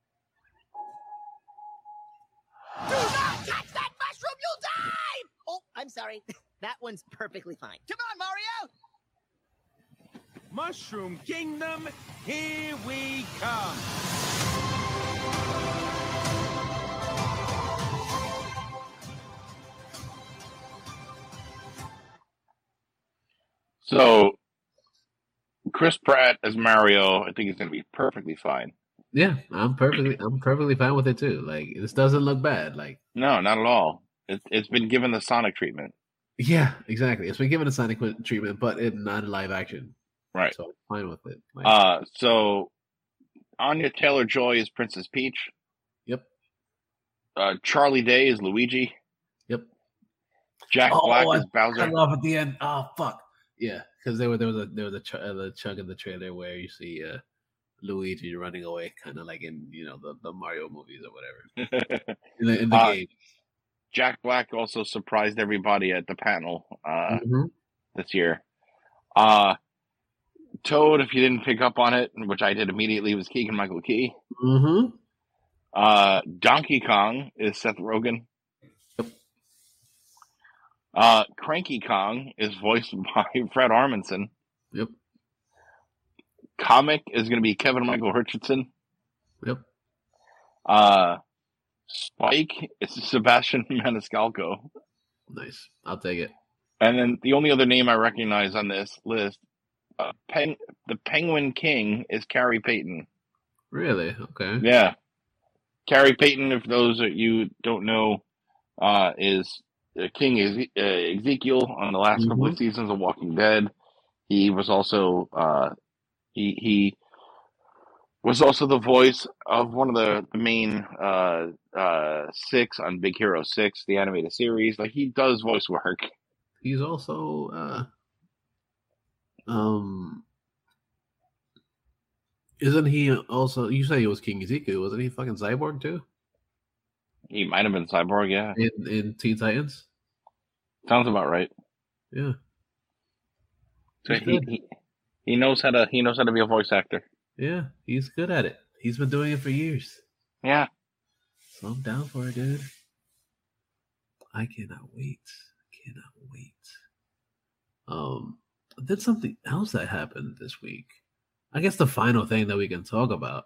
[SPEAKER 14] Do not touch that mushroom, you'll die! Oh, I'm sorry. That one's perfectly fine. Come on, Mario!
[SPEAKER 13] Mushroom Kingdom, here we come!
[SPEAKER 9] So, Chris Pratt as Mario, I think he's going to be perfectly fine.
[SPEAKER 2] Yeah, I'm perfectly fine with it too. Like, this doesn't look bad. Like,
[SPEAKER 9] no, not at all. It's been given the Sonic treatment.
[SPEAKER 2] Yeah, exactly. It's been given a Sonic treatment, but not in live action.
[SPEAKER 9] Right.
[SPEAKER 2] So I'm fine with it. Like,
[SPEAKER 9] so Anya Taylor-Joy is Princess Peach.
[SPEAKER 2] Yep.
[SPEAKER 9] Charlie Day is Luigi.
[SPEAKER 2] Yep.
[SPEAKER 9] Jack Black is Bowser.
[SPEAKER 2] I love at the end. Oh fuck. Yeah, because there was a chunk in the trailer where you see Luigi running away, kind of like in the Mario movies or whatever. in the game.
[SPEAKER 9] Jack Black also surprised everybody at the panel this year. Toad, if you didn't pick up on it, which I did immediately, was Keegan-Michael Key. Donkey Kong is Seth Rogen. Cranky Kong is voiced by Fred Armisen.
[SPEAKER 2] Yep.
[SPEAKER 9] Comic is going to be Kevin Michael Richardson.
[SPEAKER 2] Yep.
[SPEAKER 9] Spike is Sebastian Maniscalco.
[SPEAKER 2] Nice. I'll take it.
[SPEAKER 9] And then the only other name I recognize on this list, the Penguin King, is Carrie Payton.
[SPEAKER 2] Really? Okay.
[SPEAKER 9] Yeah. Carrie Payton, if those of you don't know, is King Ezekiel on the last couple of seasons of Walking Dead. He was also he was also the voice of one of the main six on Big Hero 6, the animated series. Like, he does voice work.
[SPEAKER 2] He's also isn't he also, you say he was King Ezekiel, wasn't he fucking Cyborg too?
[SPEAKER 9] He might have been Cyborg, yeah.
[SPEAKER 2] In Teen Titans?
[SPEAKER 9] Sounds about right.
[SPEAKER 2] Yeah.
[SPEAKER 9] So he knows how to be a voice actor.
[SPEAKER 2] Yeah, he's good at it. He's been doing it for years.
[SPEAKER 9] Yeah.
[SPEAKER 2] So I'm down for it, dude. I cannot wait. Then something else that happened this week. I guess the final thing that we can talk about.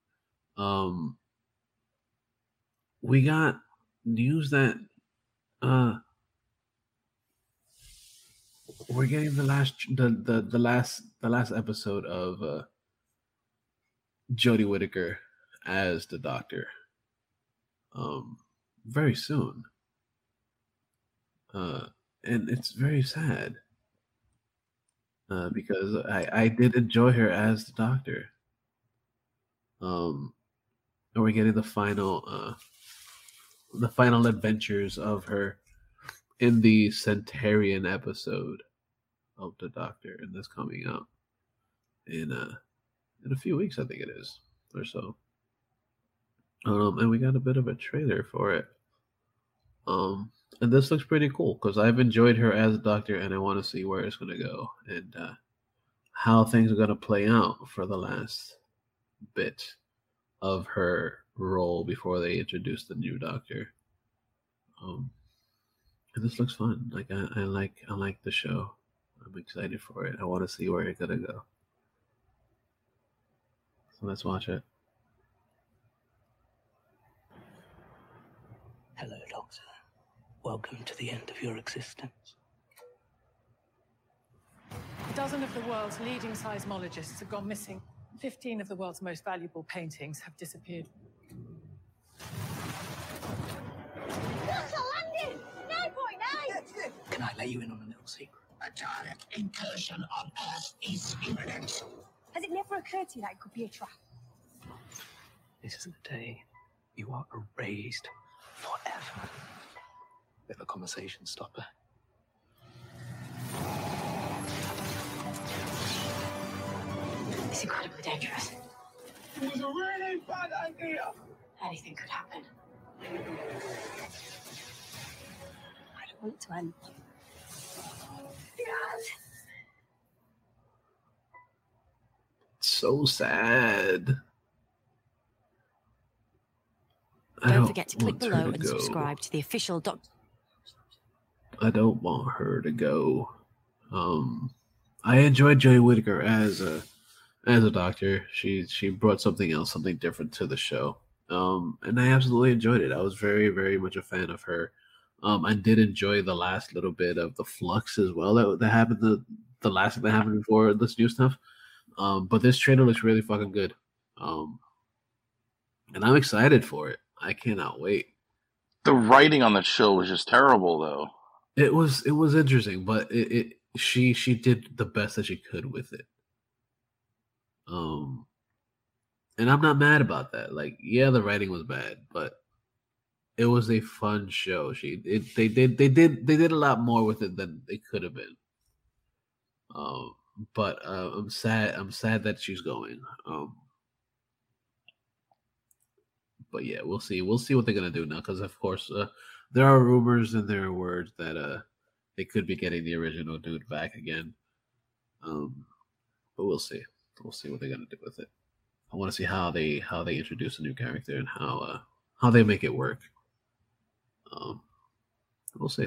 [SPEAKER 2] We got news that we're getting the last episode of Jodie Whittaker as the Doctor very soon, and it's very sad because I did enjoy her as the Doctor. And we're getting the final adventures of her in the Centurion episode of the Doctor, and that's coming out in a few weeks, I think it is, or so. And we got a bit of a trailer for it. And this looks pretty cool because I've enjoyed her as a Doctor, and I want to see where it's going to go and how things are going to play out for the last bit of her role before they introduce the new Doctor. And this looks fun. Like I like the show. I'm excited for it. I want to see where it's going to go. So let's watch it.
[SPEAKER 15] Hello, Doctor. Welcome to the end of your existence.
[SPEAKER 16] A dozen of the world's leading seismologists have gone missing. 15 of the world's most valuable paintings have disappeared.
[SPEAKER 7] What's landing? 9.9!
[SPEAKER 15] Can I let you in on a little secret?
[SPEAKER 4] A Dalek incursion on Earth is imminent.
[SPEAKER 7] Has it never occurred to you that it could be a trap?
[SPEAKER 15] This is the day you are erased forever. We have a conversation stopper.
[SPEAKER 7] It's incredibly dangerous.
[SPEAKER 4] It was a really bad idea.
[SPEAKER 7] Anything could happen. I don't want it to end. Yes!
[SPEAKER 2] So sad.
[SPEAKER 17] Don't forget to click below and subscribe to the official Doctor.
[SPEAKER 2] I don't want her to go. I enjoyed Jodie Whittaker as a Doctor. She brought something different to the show. And I absolutely enjoyed it. I was very, very much a fan of her I did enjoy the last little bit of the flux as well that happened. The last thing that happened before this new stuff. But this trailer looks really fucking good. And I'm excited for it. I cannot wait.
[SPEAKER 9] The writing on the show was just terrible, though.
[SPEAKER 2] It was interesting, but she did the best that she could with it. And I'm not mad about that. Like, yeah, the writing was bad, but it was a fun show. They did a lot more with it than they could have been. But I'm sad that she's going. But yeah, we'll see what they're gonna do now, because of course there are rumors and there are words that they could be getting the original dude back again. But we'll see what they're gonna do with it. I want to see how they introduce a new character and how they make it work. We'll see.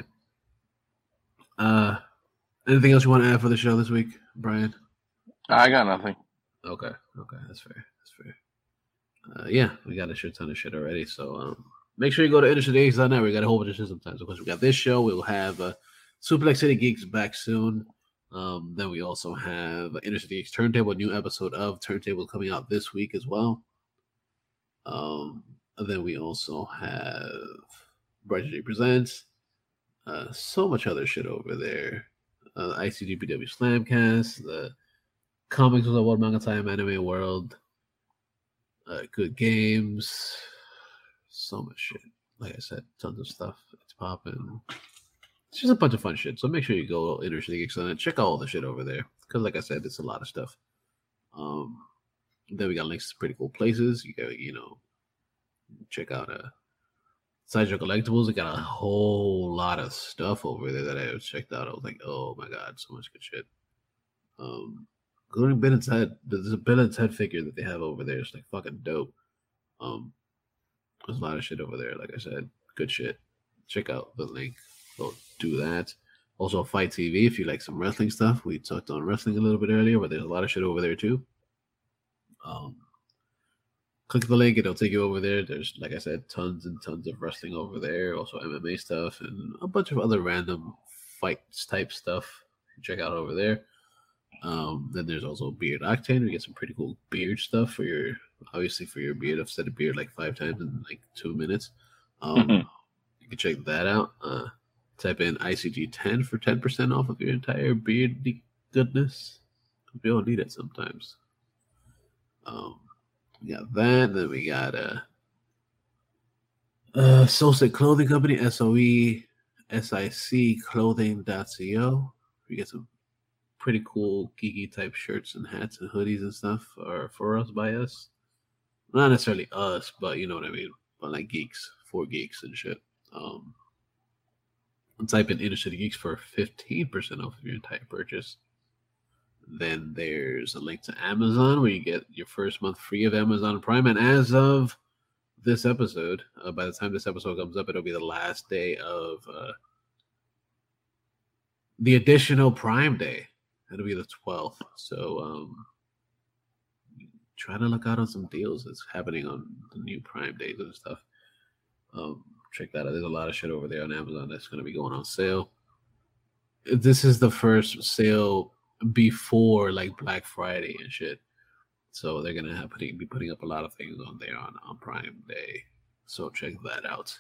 [SPEAKER 2] Anything else you want to add for the show this week, Brian?
[SPEAKER 9] I got nothing.
[SPEAKER 2] Okay, that's fair. Yeah, we got a shit ton of shit already. So make sure you go to IndustryDegeeks.net. We got a whole bunch of shit sometimes. Of course, we got this show. We'll have Suplex City Geeks back soon. Then we also have Industry Geeks Turntable, a new episode of Turntable coming out this week as well. And then we also have Bright J Presents. So much other shit over there. ICGPW Slamcast, the Comics with a World Manga Time Anime World. Good games, so much shit. Like I said, tons of stuff. It's popping. It's just a bunch of fun shit. So make sure you go Industry Geeks and check out all the shit over there. Because like I said, it's a lot of stuff. Then we got links to pretty cool places. You go, check out Sideshow Collectibles. They got a whole lot of stuff over there that I checked out. I was like, oh my god, so much good shit. Including Ben and Ted. There's a Ben and Ted figure that they have over there. It's like fucking dope. There's a lot of shit over there. Like I said, good shit. Check out the link. Go do that. Also, Fight TV if you like some wrestling stuff. We talked on wrestling a little bit earlier, but there's a lot of shit over there too. Click the link, it'll take you over there. There's, like I said, tons and tons of wrestling over there. Also MMA stuff and a bunch of other random fights type stuff. Check out over there. Then there's also Beard Octane. We get some pretty cool beard stuff for your beard. I've said a beard like 5 times in like 2 minutes. You can check that out. Type in ICG10 for 10% off of your entire beard goodness. We all need it sometimes. We got that. Then we got Soulstick Clothing Company, SOE-SIC Clothing.co. We get some pretty cool geeky type shirts and hats and hoodies and stuff are for us, by us. Not necessarily us, but you know what I mean. But like geeks, for geeks and shit. Type in Industry Geeks for 15% off of your entire purchase. Then there's a link to Amazon where you get your first month free of Amazon Prime. And as of this episode, by the time this episode comes up, it'll be the last day of the additional Prime Day. It'll be the 12th. So try to look out on some deals that's happening on the new Prime days and stuff. Check that out. There's a lot of shit over there on Amazon that's going to be going on sale. This is the first sale before like Black Friday and shit. So they're going to be putting up a lot of things on there on Prime Day. So check that out.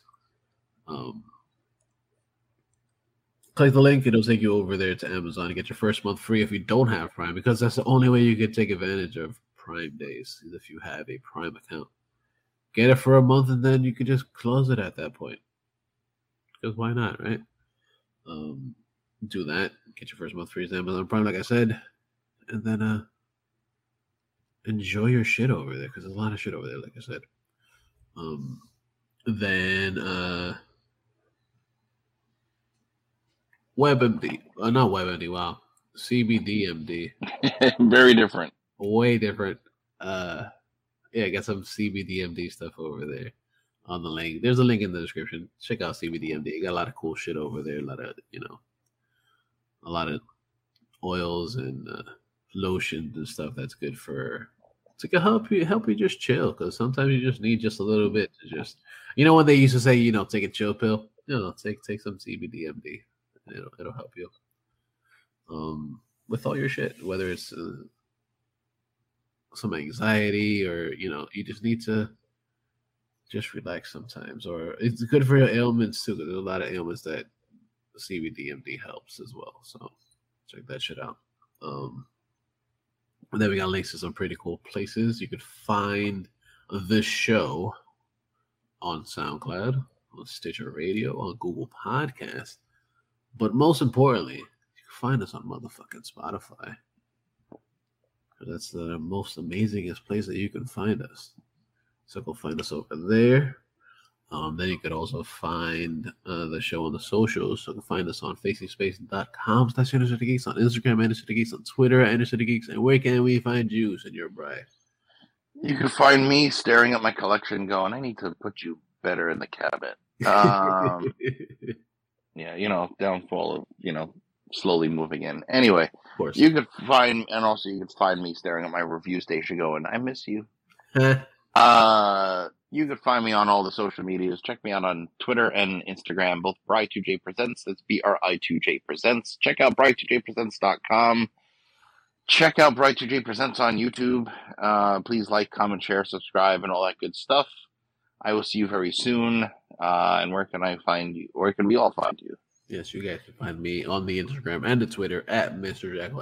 [SPEAKER 2] Click the link. It'll take you over there to Amazon to get your first month free if you don't have Prime, because that's the only way you can take advantage of Prime days is if you have a Prime account. Get it for a month and then you can just close it at that point. Because why not, right? Do that. Get your first month free as Amazon Prime, like I said. And then enjoy your shit over there, because there's a lot of shit over there, like I said. Then WebMD. Not WebMD, wow. CBDMD.
[SPEAKER 9] Very different.
[SPEAKER 2] Way different. Yeah, get some CBDMD stuff over there on the link. There's a link in the description. Check out CBDMD. You got a lot of cool shit over there. A lot of oils and lotions and stuff that's good to help you just chill, because sometimes you just need just a little bit to just, when they used to say, take a chill pill. take some CBDMD. It'll help you. With all your shit, whether it's some anxiety or you just need to just relax sometimes, or it's good for your ailments too. There's a lot of ailments that CBDMD helps as well. So check that shit out. And then we got links to some pretty cool places. You could find this show on SoundCloud, on Stitcher Radio, on Google Podcasts. But most importantly, you can find us on motherfucking Spotify. That's the most amazingest place that you can find us. So go find us over there. Then you could also find the show on the socials. So you can find us on facingspace.com/Anderson the Geeks, on Instagram, Anderson the Geeks, on Twitter, Anderson the Geeks. And where can we find you, Senor Bry?
[SPEAKER 9] You can find me staring at my collection going, I need to put you better in the cabinet. Yeah, downfall of, slowly moving in. Anyway,
[SPEAKER 2] of course.
[SPEAKER 9] You could find me staring at my review station going, I miss you. You could find me on all the social medias. Check me out on Twitter and Instagram, both Bri2J Presents. That's BRI2J Presents. Check out Bri2JPresents.com. Check out Bri2J Presents on YouTube. Please like, comment, share, subscribe, and all that good stuff. I will see you very soon. And where can I find you? Where can we all find you?
[SPEAKER 2] Yes, you guys can find me on the Instagram and the Twitter at Mr. Jackal,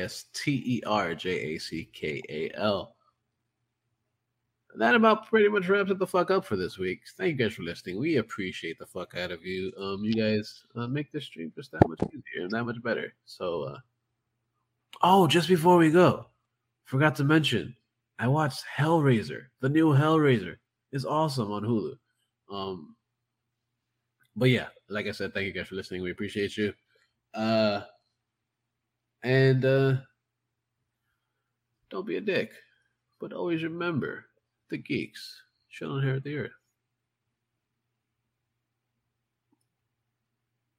[SPEAKER 2] MASTERJACKAL. That about pretty much wraps it the fuck up for this week. Thank you guys for listening. We appreciate the fuck out of you. You guys make this stream just that much easier and that much better. So, just before we go, forgot to mention, I watched Hellraiser. The new Hellraiser is awesome on Hulu. But yeah, like I said, thank you guys for listening. We appreciate you. And don't be a dick, but always remember, the geeks shall inherit the earth.